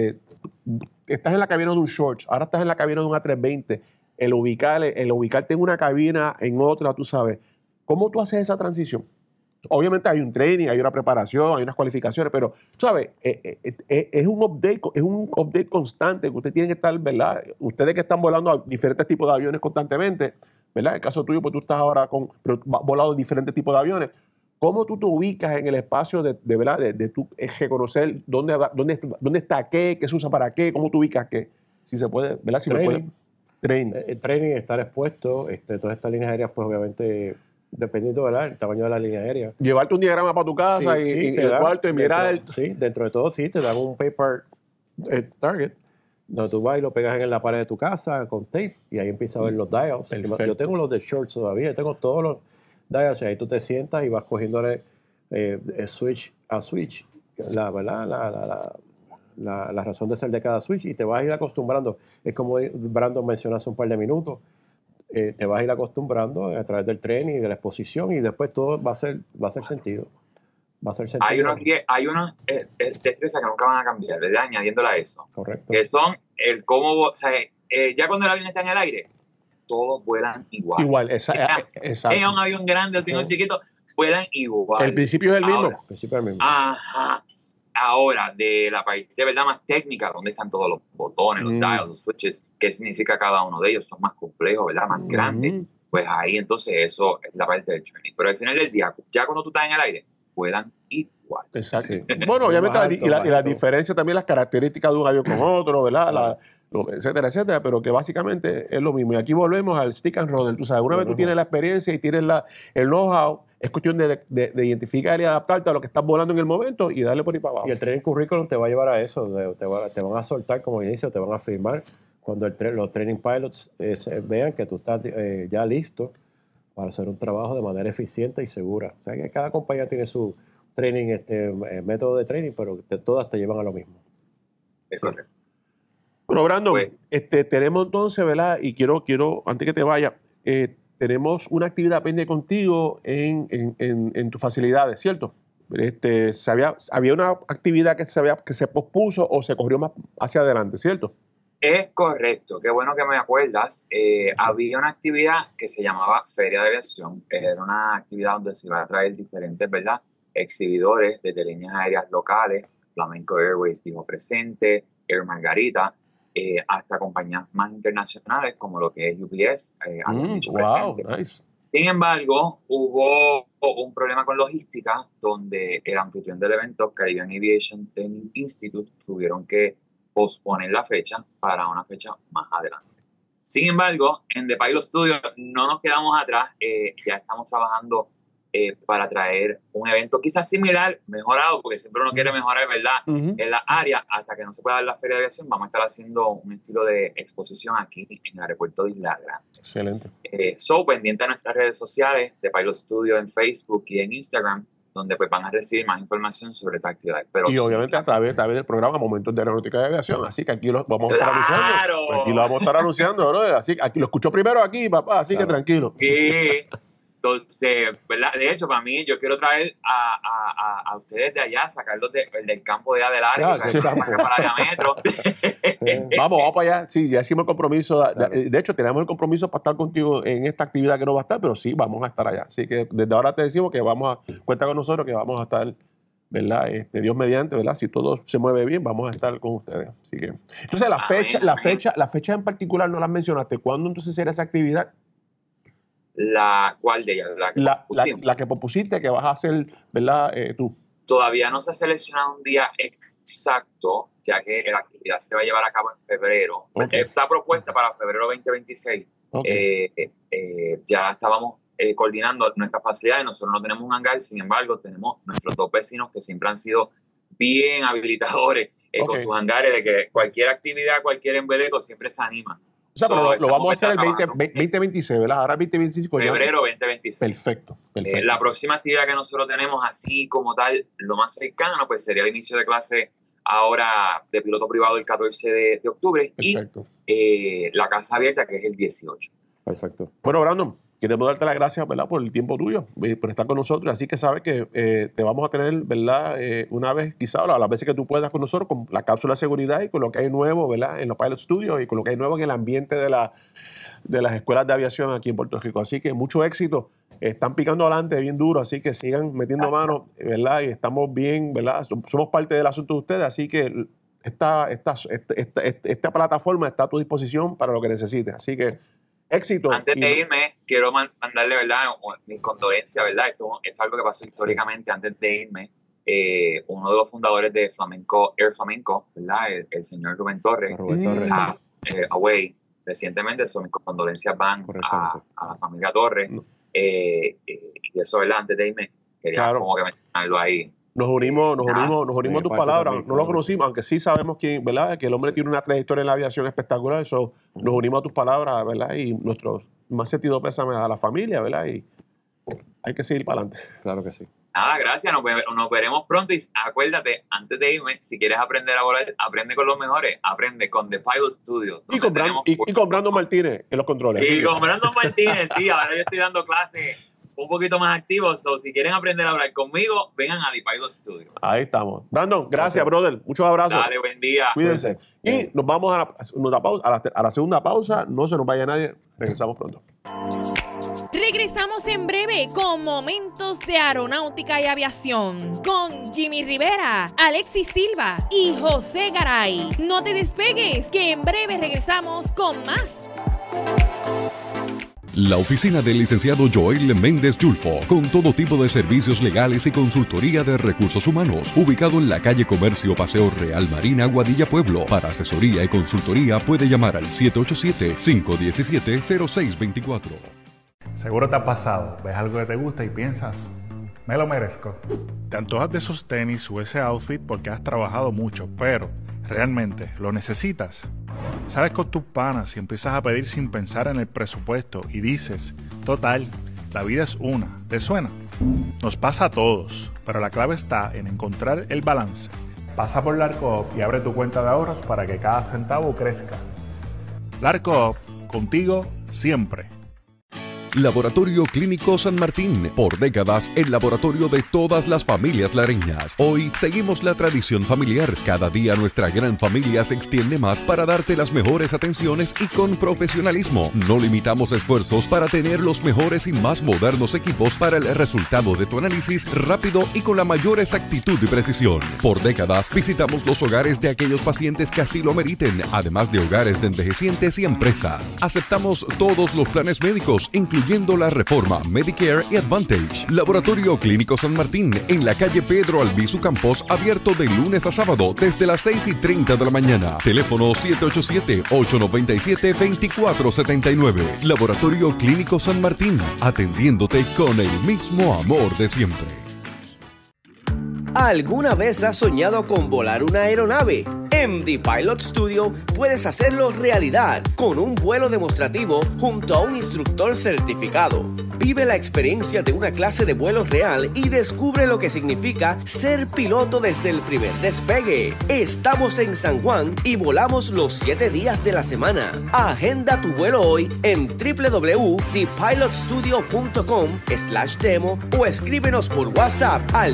Estás en la cabina de un Shorts, ahora estás en la cabina de un A320, el ubicarte en una cabina, en otra, tú sabes. ¿Cómo tú haces esa transición? Obviamente hay un training, hay una preparación, hay unas cualificaciones, pero, tú sabes, es un update constante que usted tiene que estar, ¿verdad? Ustedes que están volando a diferentes tipos de aviones constantemente, ¿verdad? En el caso tuyo, pues tú estás ahora volando diferentes tipos de aviones. ¿Cómo tú te ubicas en el espacio de verdad, de tú reconocer dónde está qué se usa para qué, cómo tú ubicas qué? Si se puede, ¿verdad? Si
training. Training, estar expuesto, todas estas líneas aéreas, pues obviamente, dependiendo, ¿verdad?, el tamaño de la línea aérea.
Llevarte un diagrama para tu casa y el cuarto y mirar.
Dentro de todo, sí, te dan un paper target, donde tú vas y lo pegas en la pared de tu casa con tape y ahí empiezas a ver los dials.
Perfecto.
Yo tengo los de Shorts todavía, tengo todos los dials, y ahí tú te sientas y vas cogiéndole switch a switch, la razón de ser de cada switch, y te vas a ir acostumbrando. Es como Brandon mencionó hace un par de minutos, te vas a ir acostumbrando a través del tren y de la exposición, y después todo va a hacer sentido. Va a ser sentido.
Hay unos destrezas que nunca van a cambiar, ¿verdad? Añadiéndola a eso.
Correcto.
Que son el cómo, o sea, ya cuando el avión está en el aire, todos vuelan igual.
Igual, exacto.
Sea un avión grande o sea un chiquito, vuelan igual.
El principio es el mismo.
Ahora, Ajá. Ahora, de la parte de verdad más técnica, ¿dónde están todos los botones, los dials, los switches? ¿Qué significa cada uno de ellos? Son más complejos, ¿verdad? Más grandes. Pues ahí entonces eso es la parte del training. Pero al final del día, ya cuando tú estás en el aire, vuelan igual.
Exacto. Sí. Bueno, obviamente, y la diferencia también, las características de un avión con otro, ¿verdad? Etcétera, etcétera, pero que básicamente es lo mismo. Y aquí volvemos al stick and roll. Tú sabes, una vez tú tienes la experiencia y tienes el know-how, es cuestión de identificar y adaptarte a lo que estás volando en el momento y darle por ahí para abajo.
Y el training curriculum te va a llevar a eso. Te van a soltar, como inicio, te van a firmar cuando los training pilots vean que tú estás ya listo para hacer un trabajo de manera eficiente y segura. O sea, que cada compañía tiene su training, método de training, pero todas te llevan a lo mismo.
Eso es.
Bueno, Brandon, tenemos entonces, ¿verdad? Y quiero, antes que te vaya, tenemos una actividad pendiente contigo en tus facilidades, ¿cierto? Había una actividad que se pospuso o se corrió más hacia adelante, ¿cierto?
Es correcto, qué bueno que me acuerdas. Había una actividad que se llamaba Feria de Aviación. Era una actividad donde se iba a traer diferentes, ¿verdad?, exhibidores de líneas aéreas locales. Flamenco Airways dijo presente, Air Margarita, hasta compañías más internacionales como lo que es UPS.
Wow, nice.
Sin embargo, hubo un problema con logística donde el anfitrión del evento, Caribbean Aviation Training Institute, tuvieron que posponer la fecha para una fecha más adelante. Sin embargo, en The Pilot Studio no nos quedamos atrás, ya estamos trabajando para traer un evento quizás similar, mejorado, porque siempre uno quiere mejorar, ¿verdad? En la área, hasta que no se pueda dar la Feria de Aviación, vamos a estar haciendo un estilo de exposición aquí en el aeropuerto de Isla Grande.
Excelente.
Pendiente a nuestras redes sociales, The Pilot Studio en Facebook y en Instagram, donde pues van a recibir más información sobre esta actividad. Pero
y obviamente a través del programa Momentos de Aeronáutica y Aviación, así que aquí lo vamos a estar anunciando. Aquí lo vamos a estar anunciando, ¿no? Así aquí lo escuchó primero aquí, papá, así que tranquilo.
Sí. Entonces, ¿verdad? De hecho, para mí, yo quiero traer a ustedes de allá, sacarlos del campo de allá del área, para el área metro.
Vamos para allá. Sí, ya hicimos el compromiso. De hecho, tenemos el compromiso para estar contigo en esta actividad que no va a estar, pero sí, vamos a estar allá. Así que desde ahora te decimos que cuenta con nosotros, que vamos a estar, ¿verdad? Dios mediante, ¿verdad? Si todo se mueve bien, vamos a estar con ustedes. Así que, entonces, la fecha en particular no la mencionaste. ¿Cuándo entonces será esa actividad?
¿Cuál de ellas?
La que propusiste, que vas a hacer, ¿verdad? Tú.
Todavía no se ha seleccionado un día exacto, ya que la actividad se va a llevar a cabo en febrero. Okay. Está propuesta para febrero 2026. Okay. Ya estábamos coordinando nuestras facilidades. Nosotros no tenemos un hangar, sin embargo, tenemos nuestros dos vecinos que siempre han sido bien habilitadores con sus hangares, de que cualquier actividad, cualquier embeleco siempre se anima.
O sea, pero lo vamos a hacer el 2026, ¿verdad? Ahora 2025.
Febrero 2026.
Perfecto.
La próxima actividad que nosotros tenemos así como tal, lo más cercano, pues sería el inicio de clase ahora de piloto privado el 14 de octubre. Perfecto. Y la casa abierta, que es el 18.
Perfecto. Bueno, Brandon, queremos darte las gracias, ¿verdad?, por el tiempo tuyo, por estar con nosotros. Así que sabes que te vamos a tener, ¿verdad?, una vez, quizá, a las veces que tú puedas con nosotros, con la cápsula de seguridad y con lo que hay nuevo, ¿verdad?, en los Pilot Studios y con lo que hay nuevo en el ambiente de las escuelas de aviación aquí en Puerto Rico. Así que mucho éxito. Están picando adelante bien duro, así que sigan metiendo manos, ¿verdad? Y estamos bien, ¿verdad? Somos parte del asunto de ustedes, así que esta plataforma está a tu disposición para lo que necesites. Así que éxito.
Antes de irme, quiero mandarle, ¿verdad?, mis condolencias, ¿verdad? Esto es algo que pasó históricamente. Antes de irme, uno de los fundadores de Air Flamenco, ¿verdad?, el señor Rubén Torres, away recientemente. Mis condolencias van a la familia Torres. Y eso, ¿verdad?, antes de irme, quería como que mencionarlo ahí.
Nos unimos a tus palabras. No lo conocimos, aunque sí sabemos que, ¿verdad?, que el hombre tiene una trayectoria en la aviación espectacular. Eso, nos unimos a tus palabras, ¿verdad? Y nuestro más sentido pésame a la familia, ¿verdad? Y hay que seguir para adelante.
Claro que sí.
Nada, gracias. Nos veremos pronto. Y acuérdate, antes de irme, si quieres aprender a volar, aprende con los mejores. Aprende con The Pilot Studio.
Y con Brandon Martínez en los controles.
Y con Brandon Martínez, sí. Ahora yo estoy dando clases un poquito más activos. So, si quieren aprender a hablar conmigo, vengan a The Pilot Studio.
Ahí estamos. Brandon, gracias, brother. Muchos abrazos.
Dale, buen día.
Cuídense. Y nos vamos a la segunda pausa. No se nos vaya nadie. Regresamos pronto.
Regresamos en breve con Momentos de Aeronáutica y Aviación con Jimmy Rivera, Alexis Silva y José Garay. No te despegues, que en breve regresamos con más.
La oficina del licenciado Joel Méndez Julfo, con todo tipo de servicios legales y consultoría de recursos humanos, ubicado en la calle Comercio Paseo Real Marina, Aguadilla Pueblo. Para asesoría y consultoría puede llamar al 787-517-0624.
Seguro te ha pasado, ves algo que te gusta y piensas, me lo merezco. Te antojas de esos tenis o ese outfit porque has trabajado mucho, pero ¿realmente lo necesitas? Sales con tus panas y empiezas a pedir sin pensar en el presupuesto y dices, total, la vida es una. ¿Te suena? Nos pasa a todos, pero la clave está en encontrar el balance. Pasa por Larcoop y abre tu cuenta de ahorros para que cada centavo crezca. Larcoop, contigo siempre.
Laboratorio Clínico San Martín, por décadas el laboratorio de todas las familias lareñas. Hoy seguimos la tradición familiar. Cada día nuestra gran familia se extiende más para darte las mejores atenciones y con profesionalismo. No limitamos esfuerzos para tener los mejores y más modernos equipos para el resultado de tu análisis rápido y con la mayor exactitud y precisión. Por décadas visitamos los hogares de aquellos pacientes que así lo meriten, además de hogares de envejecientes y empresas. Aceptamos todos los planes médicos, incluyendo la reforma Medicare y Advantage. Laboratorio Clínico San Martín, en la calle Pedro Albizu Campos, abierto de lunes a sábado desde las 6:30 de la mañana. Teléfono 787-897-2479. Laboratorio Clínico San Martín, atendiéndote con el mismo amor de siempre.
¿Alguna vez has soñado con volar una aeronave? En The Pilot Studio puedes hacerlo realidad con un vuelo demostrativo junto a un instructor certificado. Vive la experiencia de una clase de vuelo real y descubre lo que significa ser piloto desde el primer despegue. Estamos en San Juan y volamos los 7 días de la semana. Agenda tu vuelo hoy en www.thepilotstudio.com/demo o escríbenos por WhatsApp al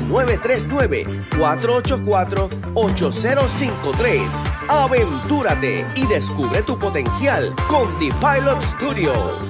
939-484-8053. Aventúrate y descubre tu potencial con The Pilot Studio.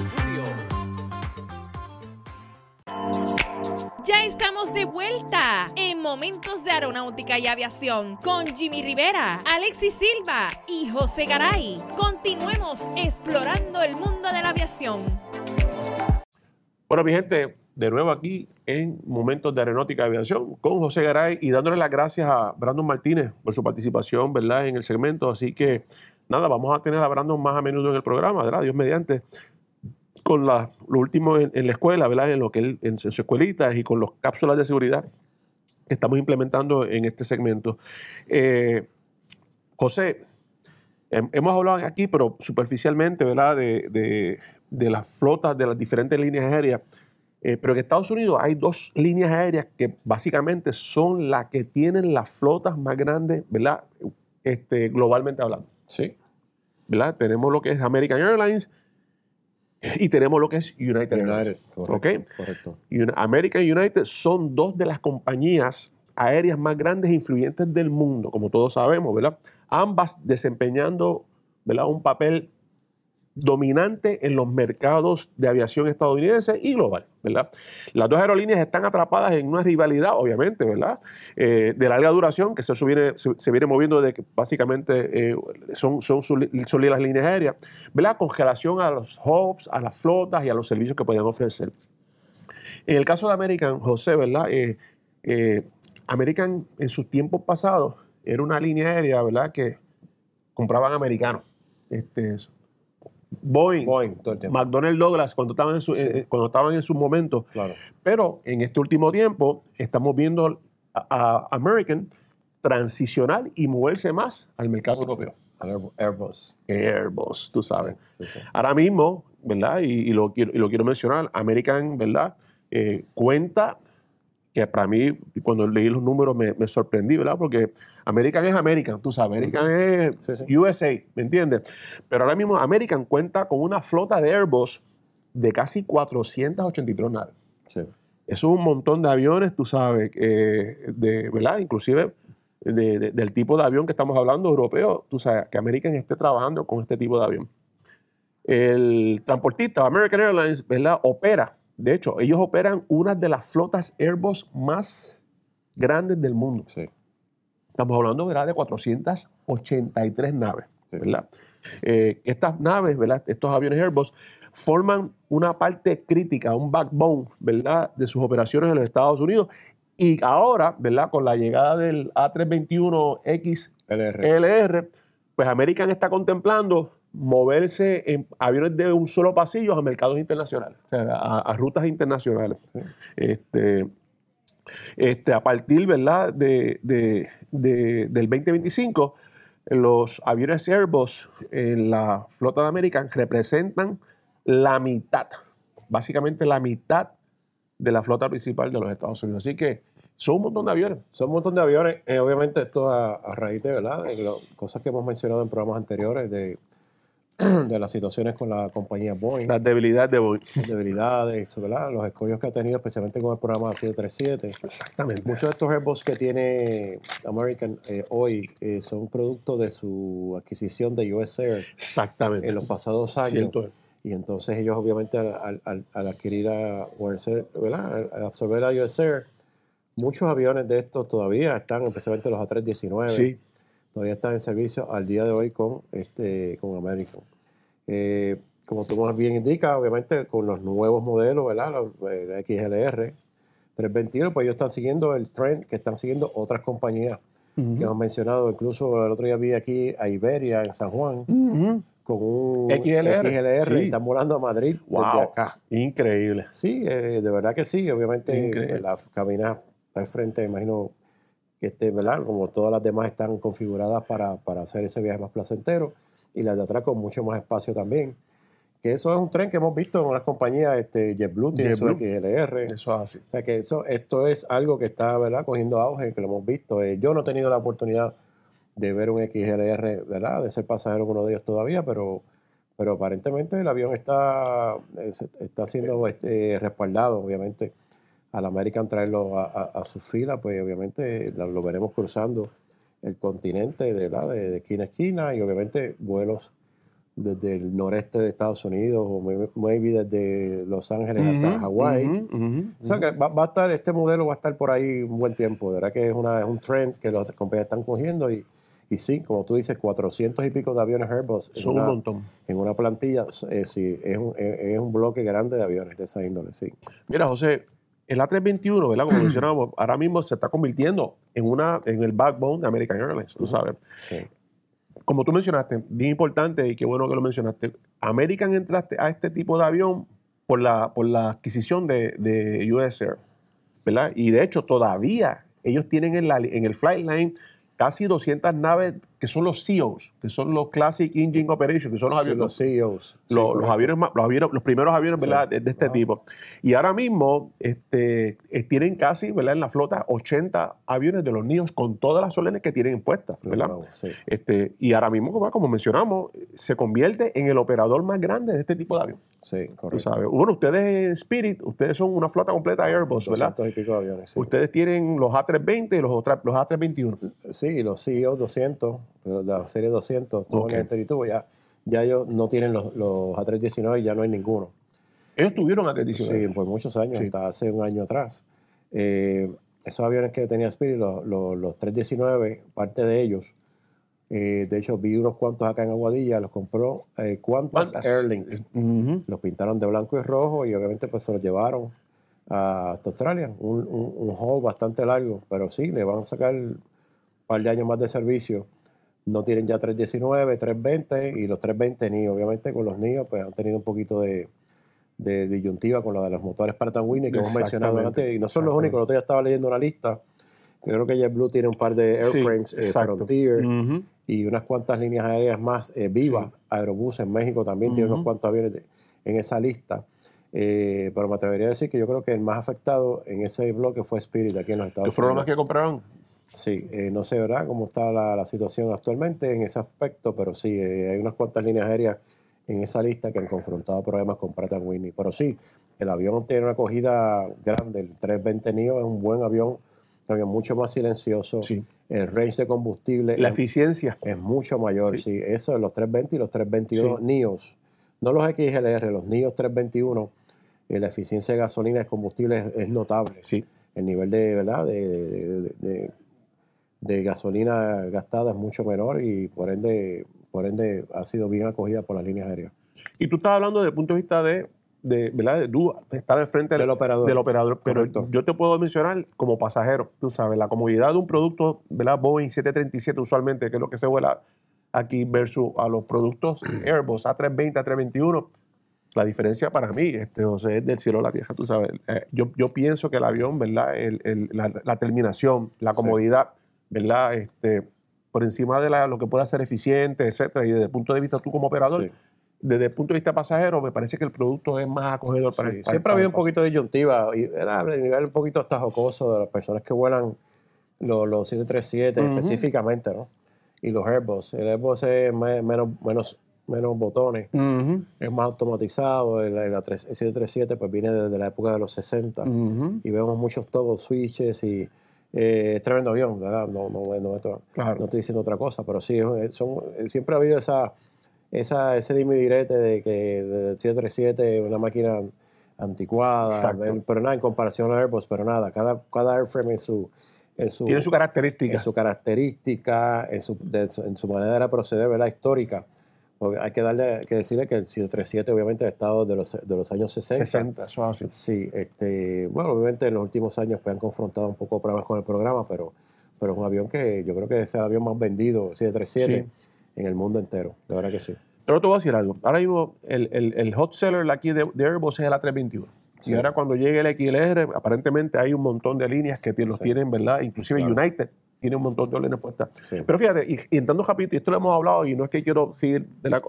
Ya estamos de vuelta en Momentos de Aeronáutica y Aviación con Jimmy Rivera, Alexis Silva y José Garay. Continuemos explorando el mundo de la aviación.
Bueno, mi gente, de nuevo aquí en Momentos de Aeronáutica y Aviación con José Garay y dándole las gracias a Brandon Martínez por su participación, ¿verdad?, en el segmento. Así que, nada, vamos a tener a Brandon más a menudo en el programa, ¿verdad?, Dios mediante, con lo último en la escuela, ¿verdad?, en lo que él, en su escuelita y con las cápsulas de seguridad que estamos implementando en este segmento. José, hemos hablado aquí, pero superficialmente, ¿verdad?, de las flotas de las diferentes líneas aéreas. Pero en Estados Unidos hay 2 líneas aéreas que básicamente son las que tienen las flotas más grandes, ¿verdad?, globalmente hablando.
Sí.
¿Verdad? Tenemos lo que es American Airlines y tenemos lo que es United Airlines.
Correcto, correcto.
American y United son 2 de las compañías aéreas más grandes e influyentes del mundo, como todos sabemos, ¿verdad? Ambas desempeñando, ¿verdad?, un papel dominante en los mercados de aviación estadounidense y global, ¿verdad? Las 2 aerolíneas están atrapadas en una rivalidad, obviamente, ¿verdad?, de larga duración, que se viene moviendo de que básicamente son las líneas aéreas, ¿verdad?, con relación a los hubs, a las flotas y a los servicios que podían ofrecer. En el caso de American, José, ¿verdad?, American en sus tiempos pasados era una línea aérea, ¿verdad?, que compraban americanos. Boeing, McDonnell Douglas, cuando estaban en su momento.
Claro.
Pero en este último tiempo estamos viendo a American transicionar y moverse más al mercado europeo. Airbus, tú sabes.
Sí, sí.
Ahora mismo, ¿verdad? Y lo quiero mencionar, American, ¿verdad?, cuenta, que para mí, cuando leí los números me sorprendí, ¿verdad? Porque American es American, tú sabes, American es USA, ¿me entiendes? Pero ahora mismo American cuenta con una flota de Airbus de casi 483 naves.
Sí.
Eso es un montón de aviones, tú sabes, ¿verdad? Inclusive del tipo de avión que estamos hablando, europeo, tú sabes, que American esté trabajando con este tipo de avión. El transportista American Airlines, ¿verdad? Opera. De hecho, ellos operan una de las flotas Airbus más grandes del mundo.
Sí.
Estamos hablando, ¿verdad?, de 483 naves, ¿verdad? Estas naves, ¿verdad?, estos aviones Airbus forman una parte crítica, un backbone, ¿verdad?, de sus operaciones en los Estados Unidos. Y ahora, ¿verdad?, con la llegada del A321X LR, pues American está contemplando moverse en aviones de un solo pasillo a mercados internacionales, o sea, a rutas internacionales. A partir, ¿verdad?, del 2025, los aviones Airbus en la flota de American representan la mitad, básicamente la mitad de la flota principal de los Estados Unidos. Así que son un montón de aviones.
Son un montón de aviones. Obviamente esto a raíz de, ¿verdad?, de cosas que hemos mencionado en programas anteriores de las situaciones con la compañía Boeing.
Las debilidades de Boeing.
Las debilidades, ¿verdad?, los escollos que ha tenido, especialmente con el programa 737.
Exactamente.
Muchos de estos Airbus que tiene American hoy son producto de su adquisición de US Air.
Exactamente.
En los pasados años.
Cierto.
Y entonces ellos obviamente al adquirir a US Air, ¿verdad?, al absorber a US Air, muchos aviones de estos todavía están, especialmente los A319,
sí,
todavía están en servicio al día de hoy con American. Como tú más bien indicas, obviamente con los nuevos modelos, ¿verdad?, el XLR 321, pues ellos están siguiendo el trend que están siguiendo otras compañías que hemos mencionado. Incluso el otro día vi aquí a Iberia en San Juan con un XLR y están volando a Madrid desde acá.
Increíble.
Sí, de verdad que sí. Obviamente las cabinas al frente, imagino que ¿verdad?, como todas las demás están configuradas para hacer ese viaje más placentero, y las de atrás con mucho más espacio también. Que eso es un tren que hemos visto en unas compañías, JetBlue tiene su XLR.
Eso es así.
O sea que esto es algo que está, ¿verdad?, cogiendo auge, que lo hemos visto. Yo no he tenido la oportunidad de ver un XLR, ¿verdad?, de ser pasajero en uno de ellos todavía, pero aparentemente el avión está siendo respaldado, obviamente. Al American traerlo a su fila, pues obviamente lo veremos cruzando el continente, de esquina a esquina, y obviamente vuelos desde el noreste de Estados Unidos o maybe desde Los Ángeles hasta Hawái. O sea que va a estar, este modelo va a estar por ahí un buen tiempo. De verdad que es un trend que las compañías están cogiendo, y sí, como tú dices, 400 y pico de aviones Airbus
son un montón.
En una plantilla, sí, es un bloque grande de aviones de esa índole, sí.
Mira, José, el A321, ¿verdad?, como mencionábamos, ahora mismo se está convirtiendo en el backbone de American Airlines, tú sabes.
Sí.
Como tú mencionaste, bien importante, y qué bueno que lo mencionaste, American entra a este tipo de avión por la adquisición de US Air, ¿verdad? Y de hecho todavía ellos tienen en el flight line casi 200 naves que son los CEOs, que son los Classic Engine Operation, que son los aviones.
Los CEOs.
Los primeros aviones, ¿verdad?, de este tipo. Y ahora mismo tienen casi, ¿verdad?, en la flota 80 aviones de los NEOs con todas las órdenes que tienen impuestas, ¿verdad?
Sí.
Y ahora mismo, como mencionamos, se convierte en el operador más grande de este tipo de avión.
Sí, correcto.
¿Tú sabes? Bueno, ustedes en Spirit, ustedes son una flota completa de Airbus, ¿verdad?
200 y pico de aviones, sí.
Ustedes tienen los A320 y los A321.
Sí, los CEOs 200, la serie 200, todo en el territorio. Ya ellos no tienen los A319 y ya no hay ninguno.
Ellos tuvieron A319.
Sí, por muchos años, hasta hace un año atrás. Esos aviones que tenía Spirit, los 319, parte de ellos, de hecho vi unos cuantos acá en Aguadilla, los compró Qantas Airlines. Los pintaron de blanco y rojo y obviamente pues se los llevaron hasta Australia. Un haul bastante largo, pero sí, le van a sacar un par de años más de servicio. No tienen ya 319, 320 y los 320 NIO. Obviamente con los NIO pues han tenido un poquito de disyuntiva con lo de los motores Pratt & Whitney que hemos mencionado antes. Y no son los únicos. El otro día estaba leyendo una lista. Creo que JetBlue tiene un par de airframes, Frontier, y unas cuantas líneas aéreas más. Viva, Aerobús en México también tiene unos cuantos aviones en esa lista. Pero me atrevería a decir que yo creo que el más afectado en ese bloque fue Spirit aquí en los Estados Unidos.
¿Qué fueron los que compraron?
Sí, no sé, ¿verdad?, cómo está la situación actualmente en ese aspecto, pero sí, hay unas cuantas líneas aéreas en esa lista que han confrontado problemas con Pratt & Whitney. Pero sí, el avión tiene una acogida grande. El 320 Neo es un buen avión mucho más silencioso.
Sí.
El range de combustible.
La eficiencia
es mucho mayor.
Sí.
Sí. Eso, los 320 y los 321
Sí.
Neos. No los XLR, los Neos 321. La eficiencia de gasolina y combustible es notable.
Sí.
El nivel de, ¿verdad? de gasolina gastada es mucho menor y por ende ha sido bien acogida por las líneas aéreas.
Y tú estás hablando desde el punto de vista ¿verdad? de estar al frente
del operador.
Pero
Correcto.
yo te puedo mencionar como pasajero, tú sabes, la comodidad de un producto, ¿verdad? Boeing 737 usualmente, que es lo que se vuela aquí, versus a los productos Airbus A320, A321. La diferencia para mí, José, es del cielo a la tierra, tú sabes. Yo pienso que el avión, ¿verdad? La terminación, la comodidad, ¿verdad? Por encima de lo que pueda ser eficiente, etcétera. Y desde el punto de vista tú como operador,
Sí.
desde el punto de vista pasajero, me parece que el producto es más acogedor para el
Siempre ha habido un poquito de disyuntiva y era a nivel un poquito hasta jocoso de las personas que vuelan los 737 específicamente, ¿no? Y los Airbus. El Airbus es menos botones, es más automatizado. El 737 pues viene desde la época de los 60 y vemos muchos toggle switches y es tremendo avión, ¿verdad? No estoy diciendo otra cosa, pero sí, siempre ha habido ese dime y direte de que el 737 es una máquina anticuada, pero nada, en comparación a Airbus, pero nada, cada airframe
tiene su característica.
En su característica, en su manera de proceder, ¿verdad? Histórica. Porque hay que decirle que el 737 obviamente ha estado de los años 60.
60, eso es así.
Sí, bueno, obviamente en los últimos años pues, han confrontado un poco problemas con el programa, pero es un avión que yo creo que es el avión más vendido, 737, en el mundo entero, de verdad que sí.
Pero te voy a decir algo. Ahora mismo el hot seller aquí de Airbus es el A321. Sí. Y ahora cuando llegue el XLR, aparentemente hay un montón de líneas que los tienen, ¿verdad? Inclusive United tiene un montón de órdenes puestas. Sí. Pero fíjate, y entrando rapidito, y esto lo hemos hablado y no es que quiero seguir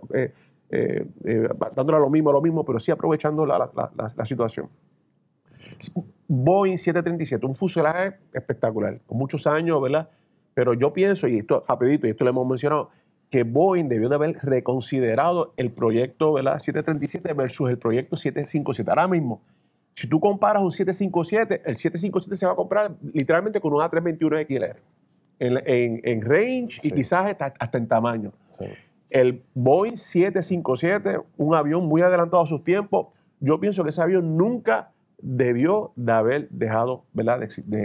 dándole lo mismo, pero sí aprovechando la situación. Boeing 737, un fuselaje espectacular, con muchos años, ¿verdad? Pero yo pienso, y esto rapidito, y esto lo hemos mencionado, que Boeing debió de haber reconsiderado el proyecto, ¿verdad? 737 versus el proyecto 757. Ahora mismo, si tú comparas un 757, el 757 se va a comprar literalmente con un A321 XLR. En range y quizás hasta en tamaño. Sí. El Boeing 757, un avión muy adelantado a sus tiempos, yo pienso que ese avión nunca debió de haber dejado, ¿verdad?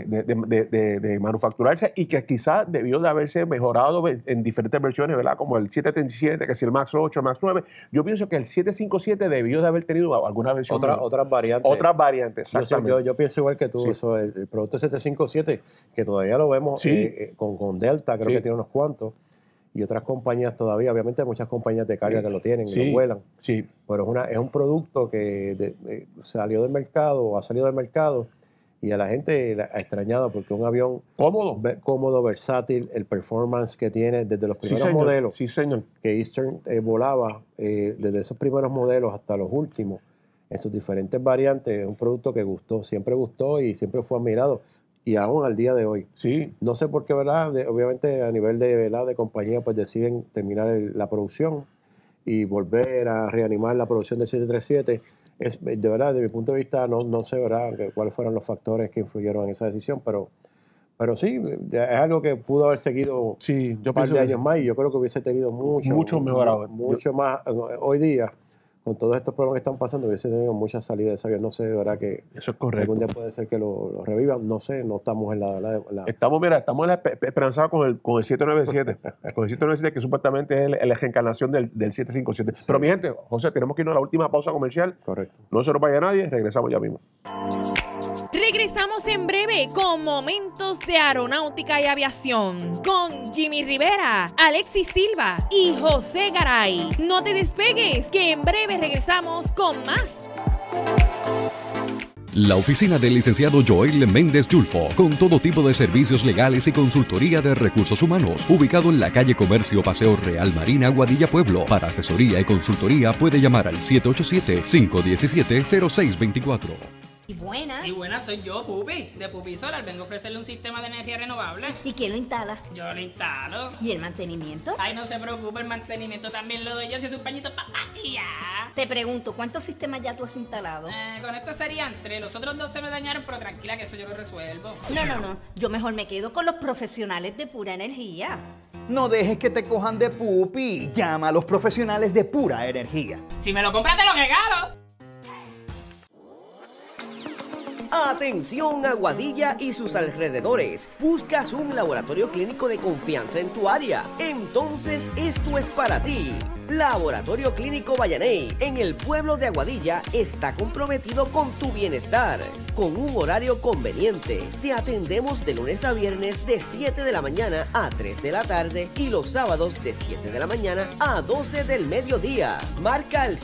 de manufacturarse y que quizás debió de haberse mejorado en diferentes versiones, ¿verdad? Como el 737, que es el MAX 8, el MAX 9. Yo pienso que el 757 debió de haber tenido alguna versión.
Otras variantes.
Otras variantes, exactamente.
Yo pienso igual que tú. Sí. Eso, el producto 757, que todavía lo vemos con Delta, creo que tiene unos cuantos. Y otras compañías todavía, obviamente hay muchas compañías de carga que lo tienen y lo vuelan. Sí. Pero es un producto que salió del mercado o ha salido del mercado y a la gente ha extrañado porque es un avión cómodo, versátil, el performance que tiene desde los primeros modelos que Eastern volaba, desde esos primeros modelos hasta los últimos, en sus diferentes variantes, es un producto que siempre gustó y siempre fue admirado. Y aún al día de hoy. Sí. No sé por qué, ¿verdad? Obviamente a nivel de compañía pues deciden terminar la producción y volver a reanimar la producción del 737. De verdad, desde mi punto de vista, no sé, ¿verdad?, cuáles fueron los factores que influyeron en esa decisión, pero sí, es algo que pudo haber seguido un par de años más y yo creo que hubiese tenido mucho mejorado. Mucho más hoy día. Con todos estos problemas que están pasando, hubiese tenido muchas salidas de ese avión. No sé, de verdad que
eso es correcto.
Algún día puede ser que lo revivan. No sé, no estamos en la...
Estamos esperanzados con el 797. Con el 797, que supuestamente es la reencarnación del 757. Sí. Pero mi gente, José, tenemos que irnos a la última pausa comercial.
Correcto.
No se nos vaya nadie, regresamos ya mismo.
Regresamos en breve con Momentos de Aeronáutica y Aviación con Jimmy Rivera, Alexis Silva y José Garay. No te despegues, que en breve regresamos con más.
La oficina del licenciado Joel Méndez Yulfo, con todo tipo de servicios legales y consultoría de recursos humanos, ubicado en la calle Comercio Paseo Real Marina, Aguadilla, Pueblo. Para asesoría y consultoría puede llamar al 787-517-0624.
Y buenas.
Sí, buena, soy yo, Pupi, de Pupi Solar. Vengo a ofrecerle un sistema de energía renovable.
¿Y quién lo instala?
Yo lo instalo.
¿Y el mantenimiento?
Ay, no se preocupe, el mantenimiento también lo doy yo, si es un pañito papaya.
Te pregunto, ¿cuántos sistemas ya tú has instalado?
Con esto serían 3. Los otros 2 se me dañaron, pero tranquila que eso yo lo resuelvo.
No. Yo mejor me quedo con los profesionales de Pura Energía.
No dejes que te cojan de pupi. Llama a los profesionales de Pura Energía.
Si me lo compras, te lo regalo.
Atención Aguadilla y sus alrededores. ¿Buscas un laboratorio clínico de confianza en tu área? Entonces esto es para ti. Laboratorio Clínico Vallaney en el pueblo de Aguadilla está comprometido con tu bienestar. Con un horario conveniente, te atendemos de lunes a viernes de 7 de la mañana a 3 de la tarde y los sábados de 7 de la mañana a 12 del mediodía. Marca al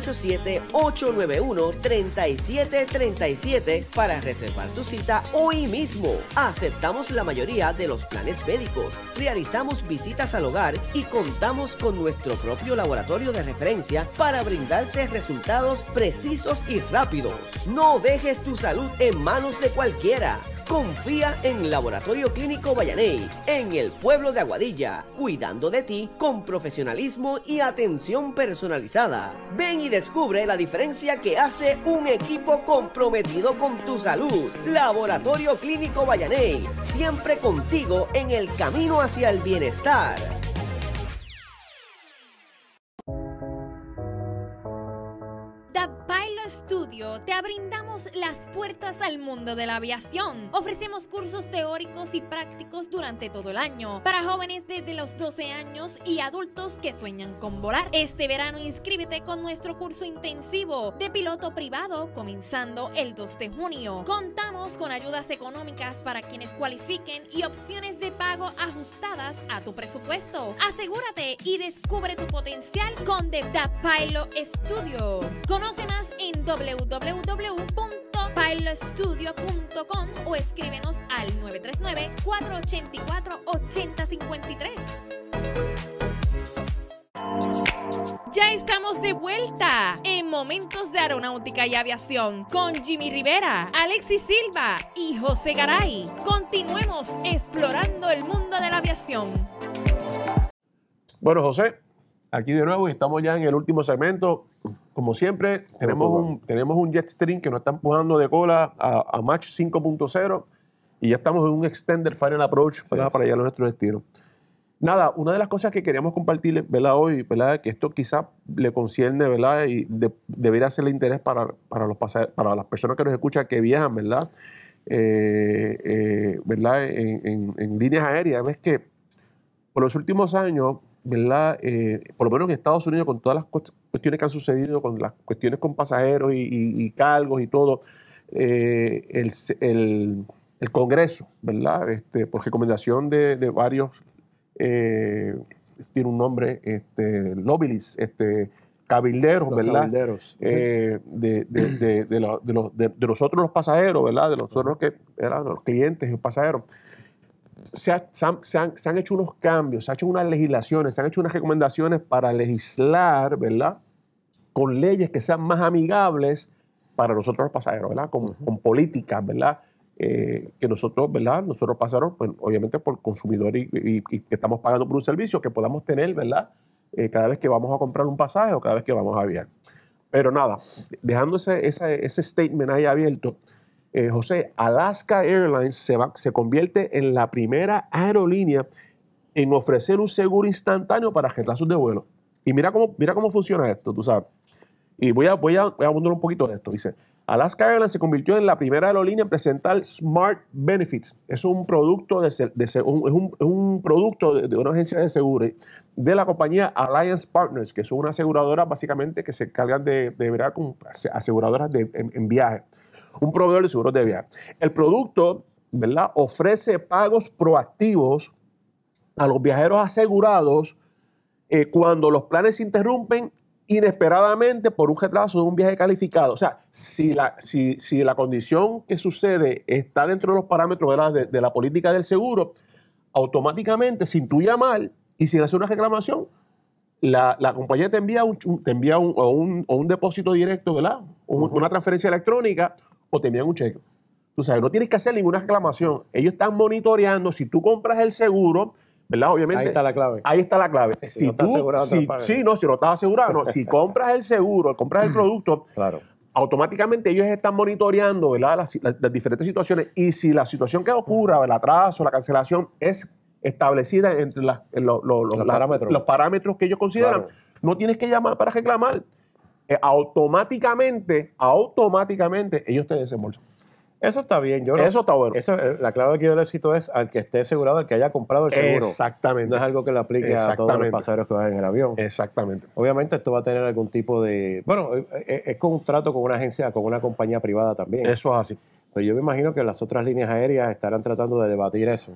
787-891-3737 para reservar tu cita hoy mismo. Aceptamos la mayoría de los planes médicos, realizamos visitas al hogar y contamos con nuestro propio laboratorio de referencia para brindarte resultados precisos y rápidos. No dejes tu salud en manos de cualquiera. Confía en Laboratorio Clínico Vallaney, en el pueblo de Aguadilla, cuidando de ti con profesionalismo y atención personalizada. Ven y descubre la diferencia que hace un equipo comprometido con tu salud. Laboratorio Clínico Vallaney, siempre contigo en el camino hacia el bienestar.
Studio te brindamos las puertas al mundo de la aviación. Ofrecemos cursos teóricos y prácticos durante todo el año para jóvenes desde los 12 años y adultos que sueñan con volar. Este verano inscríbete con nuestro curso intensivo de piloto privado comenzando el 2 de junio. Contamos con ayudas económicas para quienes cualifiquen y opciones de pago ajustadas a tu presupuesto. Asegúrate y descubre tu potencial con The Pilot Studio. Conoce más en www.pilotstudio.com o escríbenos al 939-484-8053. Ya estamos de vuelta en Momentos de Aeronáutica y Aviación con Jimmy Rivera, Alexis Silva y José Garay. Continuemos explorando el mundo de la aviación.
Bueno, José, aquí de nuevo y estamos ya en el último segmento. Como siempre, tenemos un Jetstream que nos está empujando de cola a Mach 5.0 y ya estamos en un Extended Final Approach para llegar a nuestro destino. Nada, una de las cosas que queríamos compartirles, ¿verdad? Hoy, ¿verdad? Que esto quizá le concierne, ¿verdad? Y debería ser de interés para las personas que nos escuchan que viajan, ¿verdad? ¿Verdad? En líneas aéreas. Ves que por los últimos años, ¿verdad? Por lo menos en Estados Unidos, con todas las cuestiones que han sucedido, con las cuestiones con pasajeros y cargos y todo, el Congreso, ¿verdad? Por recomendación de varios, tiene un nombre, lobbyists, cabilderos, ¿verdad?
Cabilderos.
De nosotros los pasajeros, ¿verdad? De nosotros que eran los clientes y los pasajeros. Se han hecho unos cambios, se han hecho unas legislaciones, se han hecho unas recomendaciones para legislar, ¿verdad? Con leyes que sean más amigables para nosotros los pasajeros, ¿verdad? Con políticas, ¿verdad? Que nosotros, ¿verdad? Nosotros pasajeros, pues, obviamente por consumidor y que estamos pagando por un servicio que podamos tener, ¿verdad? Cada vez que vamos a comprar un pasaje o cada vez que vamos a viajar. Pero nada, dejando ese statement ahí abierto, José, Alaska Airlines se convierte en la primera aerolínea en ofrecer un seguro instantáneo para retrasos de vuelo. Y mira cómo funciona esto, tú sabes. Y voy a abundar un poquito de esto. Dice, Alaska Airlines se convirtió en la primera aerolínea en presentar Smart Benefits. Es un producto un producto de una agencia de seguro de la compañía Alliance Partners, que son una aseguradora básicamente que se encargan de ver con aseguradoras en viaje. Un proveedor de seguros de viaje. El producto, ¿verdad?, ofrece pagos proactivos a los viajeros asegurados cuando los planes se interrumpen inesperadamente por un retraso de un viaje calificado. O sea, si la condición que sucede está dentro de los parámetros, ¿verdad?, de la política del seguro, automáticamente, sin tú llamar y sin hacer una reclamación, la compañía te envía un depósito directo, ¿verdad? Una transferencia electrónica o te envían un cheque. Tú sabes, no tienes que hacer ninguna reclamación. Ellos están monitoreando. Si tú compras el seguro, ¿verdad? Obviamente.
Ahí está la clave.
Ahí está la clave.
Si no estás asegurado, te lo pagan.
si no estás asegurado, no. Si compras el seguro, compras el producto,
claro,
automáticamente ellos están monitoreando, ¿verdad? Las diferentes situaciones. Y si la situación que ocurra, el atraso, la cancelación, es establecida entre los parámetros que ellos consideran, claro, no tienes que llamar para reclamar. Automáticamente ellos te desembolsan.
Eso está bien.
Eso está bueno.
La clave aquí del éxito es al que esté asegurado, al que haya comprado el seguro.
Exactamente.
No es algo que le aplique a todos los pasajeros que van en el avión.
Exactamente.
Obviamente esto va a tener algún tipo de... Bueno, es con un trato con una agencia, con una compañía privada también.
Eso es así.
Pero yo me imagino que las otras líneas aéreas estarán tratando de debatir eso.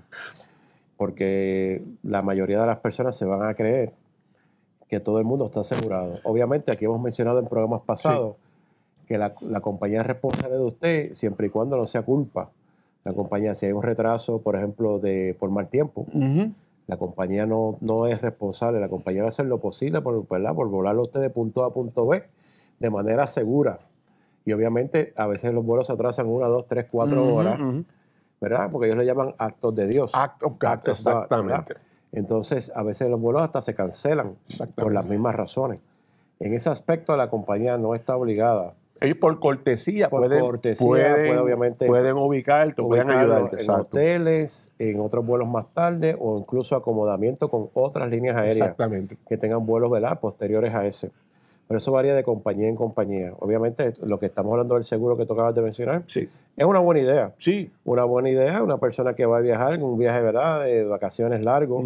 Porque la mayoría de las personas se van a creer que todo el mundo está asegurado. Obviamente aquí hemos mencionado en programas pasados, sí, que la compañía es responsable de usted siempre y cuando no sea culpa. La compañía, si hay un retraso, por ejemplo, por mal tiempo, la compañía no es responsable. La compañía va a hacer lo posible por volarlo a usted de punto A a punto B de manera segura. Y obviamente a veces los vuelos se atrasan 1, 2, 3, 4 horas, ¿verdad? Porque ellos le llaman actos de Dios.
Actos, exactamente.
¿verdad? Entonces a veces los vuelos hasta se cancelan por las mismas razones. En ese aspecto la compañía no está obligada.
Ellos por cortesía pueden
obviamente
pueden ubicarte, pueden ayudarte
en hoteles, en otros vuelos más tarde o incluso acomodamiento con otras líneas aéreas que tengan vuelos, ¿verdad?, posteriores a ese. Pero eso varía de compañía en compañía. Obviamente lo que estamos hablando del seguro que tú acabas de mencionar,
sí,
es una buena idea.
Sí.
Una buena idea, una persona que va a viajar en un viaje, ¿verdad?, de vacaciones largo.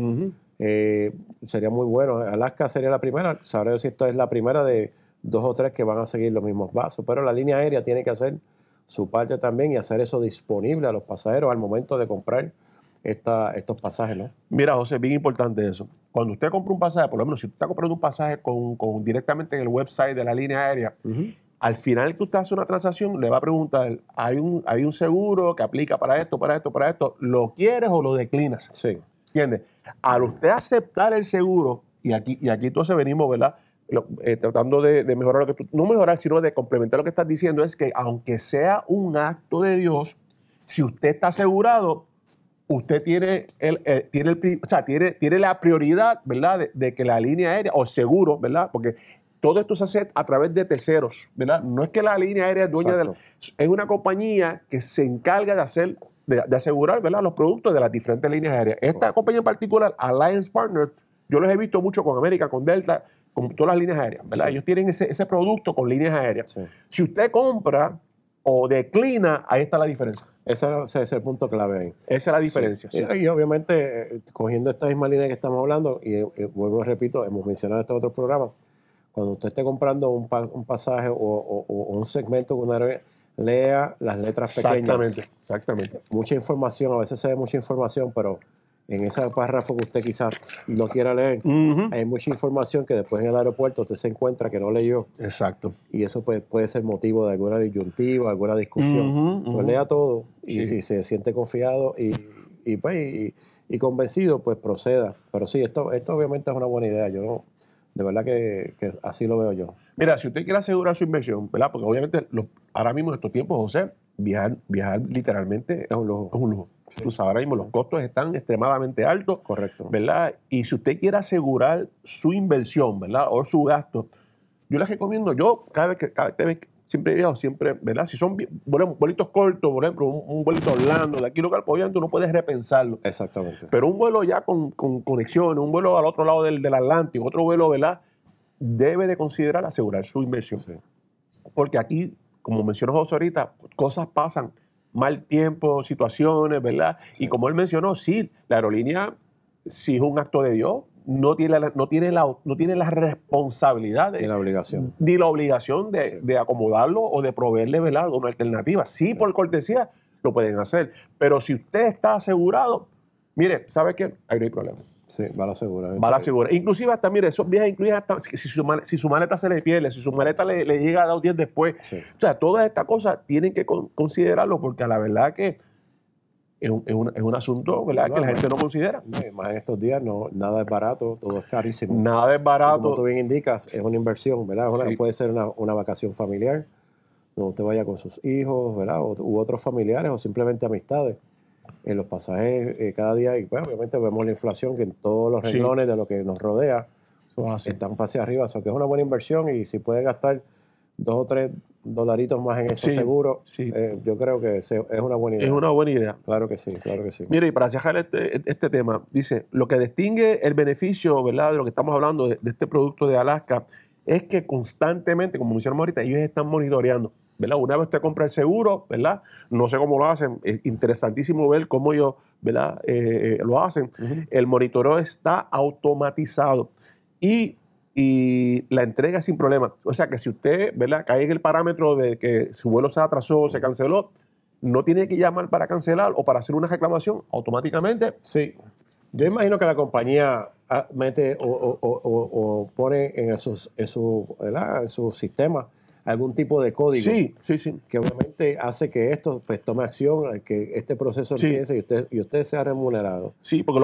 Sería muy bueno. Alaska sería la primera. Sabré si esta es la primera de 2 o 3 que van a seguir los mismos pasos, pero la línea aérea tiene que hacer su parte también y hacer eso disponible a los pasajeros al momento de comprar estos pasajes, ¿no?
Mira, José, es bien importante eso. Cuando usted compra un pasaje, por lo menos si usted está comprando un pasaje directamente en el website de la línea aérea, al final que usted hace una transacción, le va a preguntar, ¿hay un seguro que aplica para esto, para esto, para esto? ¿Lo quieres o lo declinas?
Sí.
¿Entiendes? Al usted aceptar el seguro, y aquí entonces venimos, ¿verdad?, tratando de mejorar lo que tú, no mejorar, sino de complementar lo que estás diciendo, es que aunque sea un acto de Dios, si usted está asegurado, usted tiene la prioridad, ¿verdad?, de que la línea aérea, o seguro, ¿verdad?, porque todo esto se hace a través de terceros, ¿verdad? No es que la línea aérea es dueña es una compañía que se encarga de asegurar, ¿verdad?, los productos de las diferentes líneas aéreas. Esta compañía en particular, Alliance Partners, yo los he visto mucho con América, con Delta, con todas las líneas aéreas, ¿verdad? Sí. Ellos tienen ese producto con líneas aéreas. Sí. Si usted compra o declina, ahí está la diferencia.
Ese es el punto clave ahí.
Esa es la diferencia.
Sí. Sí. Y obviamente, cogiendo esta misma línea que estamos hablando, y vuelvo y repito, hemos mencionado este otro programa, cuando usted esté comprando un pasaje o un segmento con una aerolínea, lea las letras pequeñas.
Exactamente.
Mucha información, a veces se ve mucha información, pero en ese párrafo que usted quizás no quiera leer, hay mucha información que después en el aeropuerto usted se encuentra que no leyó.
Exacto.
Y eso puede ser motivo de alguna disyuntiva, alguna discusión. Pues lea todo y si se siente confiado y convencido, pues proceda. Pero sí, esto obviamente es una buena idea. De verdad que así lo veo yo.
Mira, si usted quiere asegurar su inversión, ¿verdad? Porque obviamente ahora mismo en estos tiempos, José, viajar literalmente es un lujo. Es un lujo. Sí. Tú sabes, ahora mismo los costos están extremadamente altos.
Correcto.
¿Verdad? Y si usted quiere asegurar su inversión, ¿verdad?, o su gasto, yo les recomiendo, cada vez que siempre viajo, ¿verdad? Si son vuelitos cortos, por ejemplo, un vuelito a Orlando, de aquí local, obviamente uno puede repensarlo.
Exactamente.
Pero un vuelo ya con conexiones, un vuelo al otro lado del Atlántico, otro vuelo, ¿verdad?, debe de considerar asegurar su inversión. Sí. Porque aquí, como mencionó José ahorita, cosas pasan, mal tiempo, situaciones, ¿verdad? Sí. Y como él mencionó, sí, la aerolínea, si es un acto de Dios, no tiene la responsabilidad ni la obligación de acomodarlo o de proveerle, ¿verdad?, una alternativa. Sí, por cortesía lo pueden hacer, pero si usted está asegurado, mire, ¿sabe qué? Ahí no hay problema.
Sí, va a la segura.
Va a la segura. Inclusive hasta, mire, esos viajes incluyen hasta si su maleta se le pierde, si su maleta le llega a 2 días después. Sí. O sea, todas estas cosas tienen que considerarlo porque a la verdad que es un asunto, ¿verdad?, que la gente no considera.
Más en estos días nada es barato, todo es carísimo.
Nada es barato.
Y como tú bien indicas, es una inversión, ¿verdad? Puede ser una vacación familiar, donde usted vaya con sus hijos, ¿verdad? U otros familiares o simplemente amistades. En los pasajes cada día, y pues, obviamente vemos la inflación que en todos los renglones de lo que nos rodea están hacia arriba, o sea, que es una buena inversión y si puede gastar $2 o $3 más en esos seguros, yo creo que es una buena idea.
Es una buena idea.
Claro que sí, claro que sí.
Mire, y para cerrar este tema, dice, lo que distingue el beneficio, ¿verdad?, de lo que estamos hablando de este producto de Alaska, es que constantemente, como mencionamos ahorita, ellos están monitoreando, ¿verdad? Una vez usted compra el seguro, ¿verdad? No sé cómo lo hacen, es interesantísimo ver cómo ellos, ¿verdad?, lo hacen. El monitoreo está automatizado y la entrega sin problema. O sea que si usted, ¿verdad?, cae en el parámetro de que su vuelo se atrasó, se canceló, no tiene que llamar para cancelar o para hacer una reclamación automáticamente.
Sí. Yo imagino que la compañía mete o pone en su sistema algún tipo de código.
Sí.
Que obviamente hace que esto pues, tome acción, que este proceso empiece y usted sea remunerado.
Sí, porque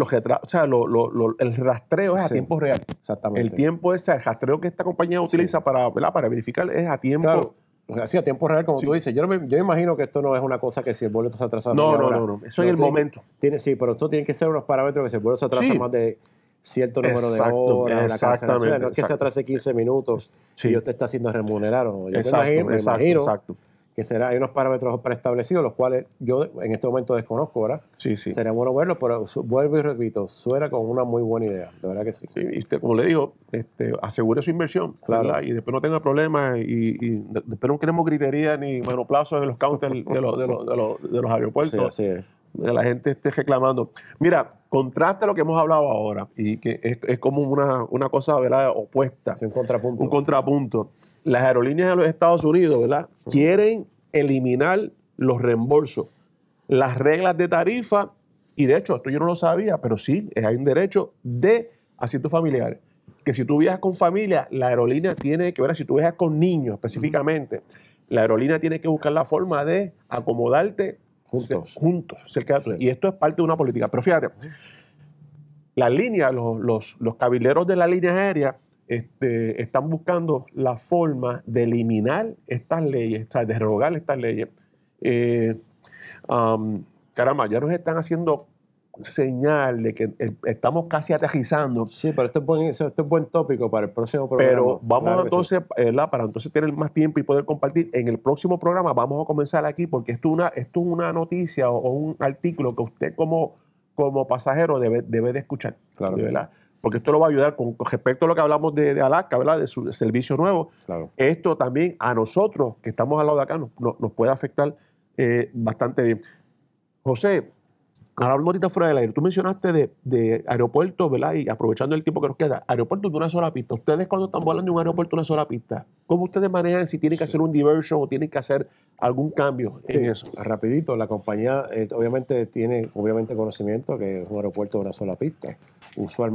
el rastreo es a tiempo real.
Exactamente.
El tiempo el rastreo que esta compañía utiliza para verificar es a tiempo.
Claro. Así a tiempo real, como tú dices. Yo imagino que esto no es una cosa que si el boleto se atrasa
No. Eso en el momento.
Sí, pero esto tiene que ser unos parámetros que si el boleto se atrasa más de cierto número de horas de la cancelación. No es que se atrase 15 minutos y usted está siendo remunerado. Yo me imagino que hay unos parámetros preestablecidos, los cuales yo en este momento desconozco, ¿verdad?
Sí.
Sería bueno verlos, pero vuelvo y repito, suena como una muy buena idea, de verdad que sí.
Y usted, como le digo, asegure su inversión,
claro.
¿verdad? Y después no tenga problemas y después no queremos gritería ni monoplazos en los counters de los aeropuertos.
Sí, así es.
La gente esté reclamando. Mira, contraste lo que hemos hablado ahora y que es como una cosa, ¿verdad?, opuesta.
Sí, un contrapunto.
Un contrapunto. Las aerolíneas de los Estados Unidos, ¿verdad?, quieren eliminar los reembolsos, las reglas de tarifa y de hecho, esto yo no lo sabía, pero sí, hay un derecho de asientos familiares. Que si tú viajas con familia, la aerolínea tiene que ver, si tú viajas con niños específicamente, la aerolínea tiene que buscar la forma de acomodarte juntos cerca de y esto es parte de una política. Pero fíjate, las líneas, los cabilderos de las líneas aéreas están buscando la forma de eliminar estas leyes, o sea, de derogar estas leyes. Caramba, ya nos están haciendo señal de que estamos casi aterrizando.
Sí, pero esto es buen tópico para el próximo programa.
Pero vamos entonces, para entonces tener más tiempo y poder compartir, en el próximo programa vamos a comenzar aquí porque esto es una noticia o un artículo que usted como pasajero debe de escuchar.
Claro,
¿verdad? Porque esto lo va a ayudar con respecto a lo que hablamos de Alaska, ¿verdad?, de su servicio nuevo.
Claro.
Esto también a nosotros que estamos al lado de acá nos puede afectar bastante bien. José, hablando ahorita fuera del aire, tú mencionaste de aeropuertos, ¿verdad? Y aprovechando el tiempo que nos queda, aeropuertos de una sola pista. Ustedes cuando están volando de un aeropuerto de una sola pista, ¿cómo ustedes manejan si tienen que hacer un diversion o tienen que hacer algún cambio en eso?
Rapidito, la compañía obviamente tiene conocimiento que es un aeropuerto de una sola pista. Usualmente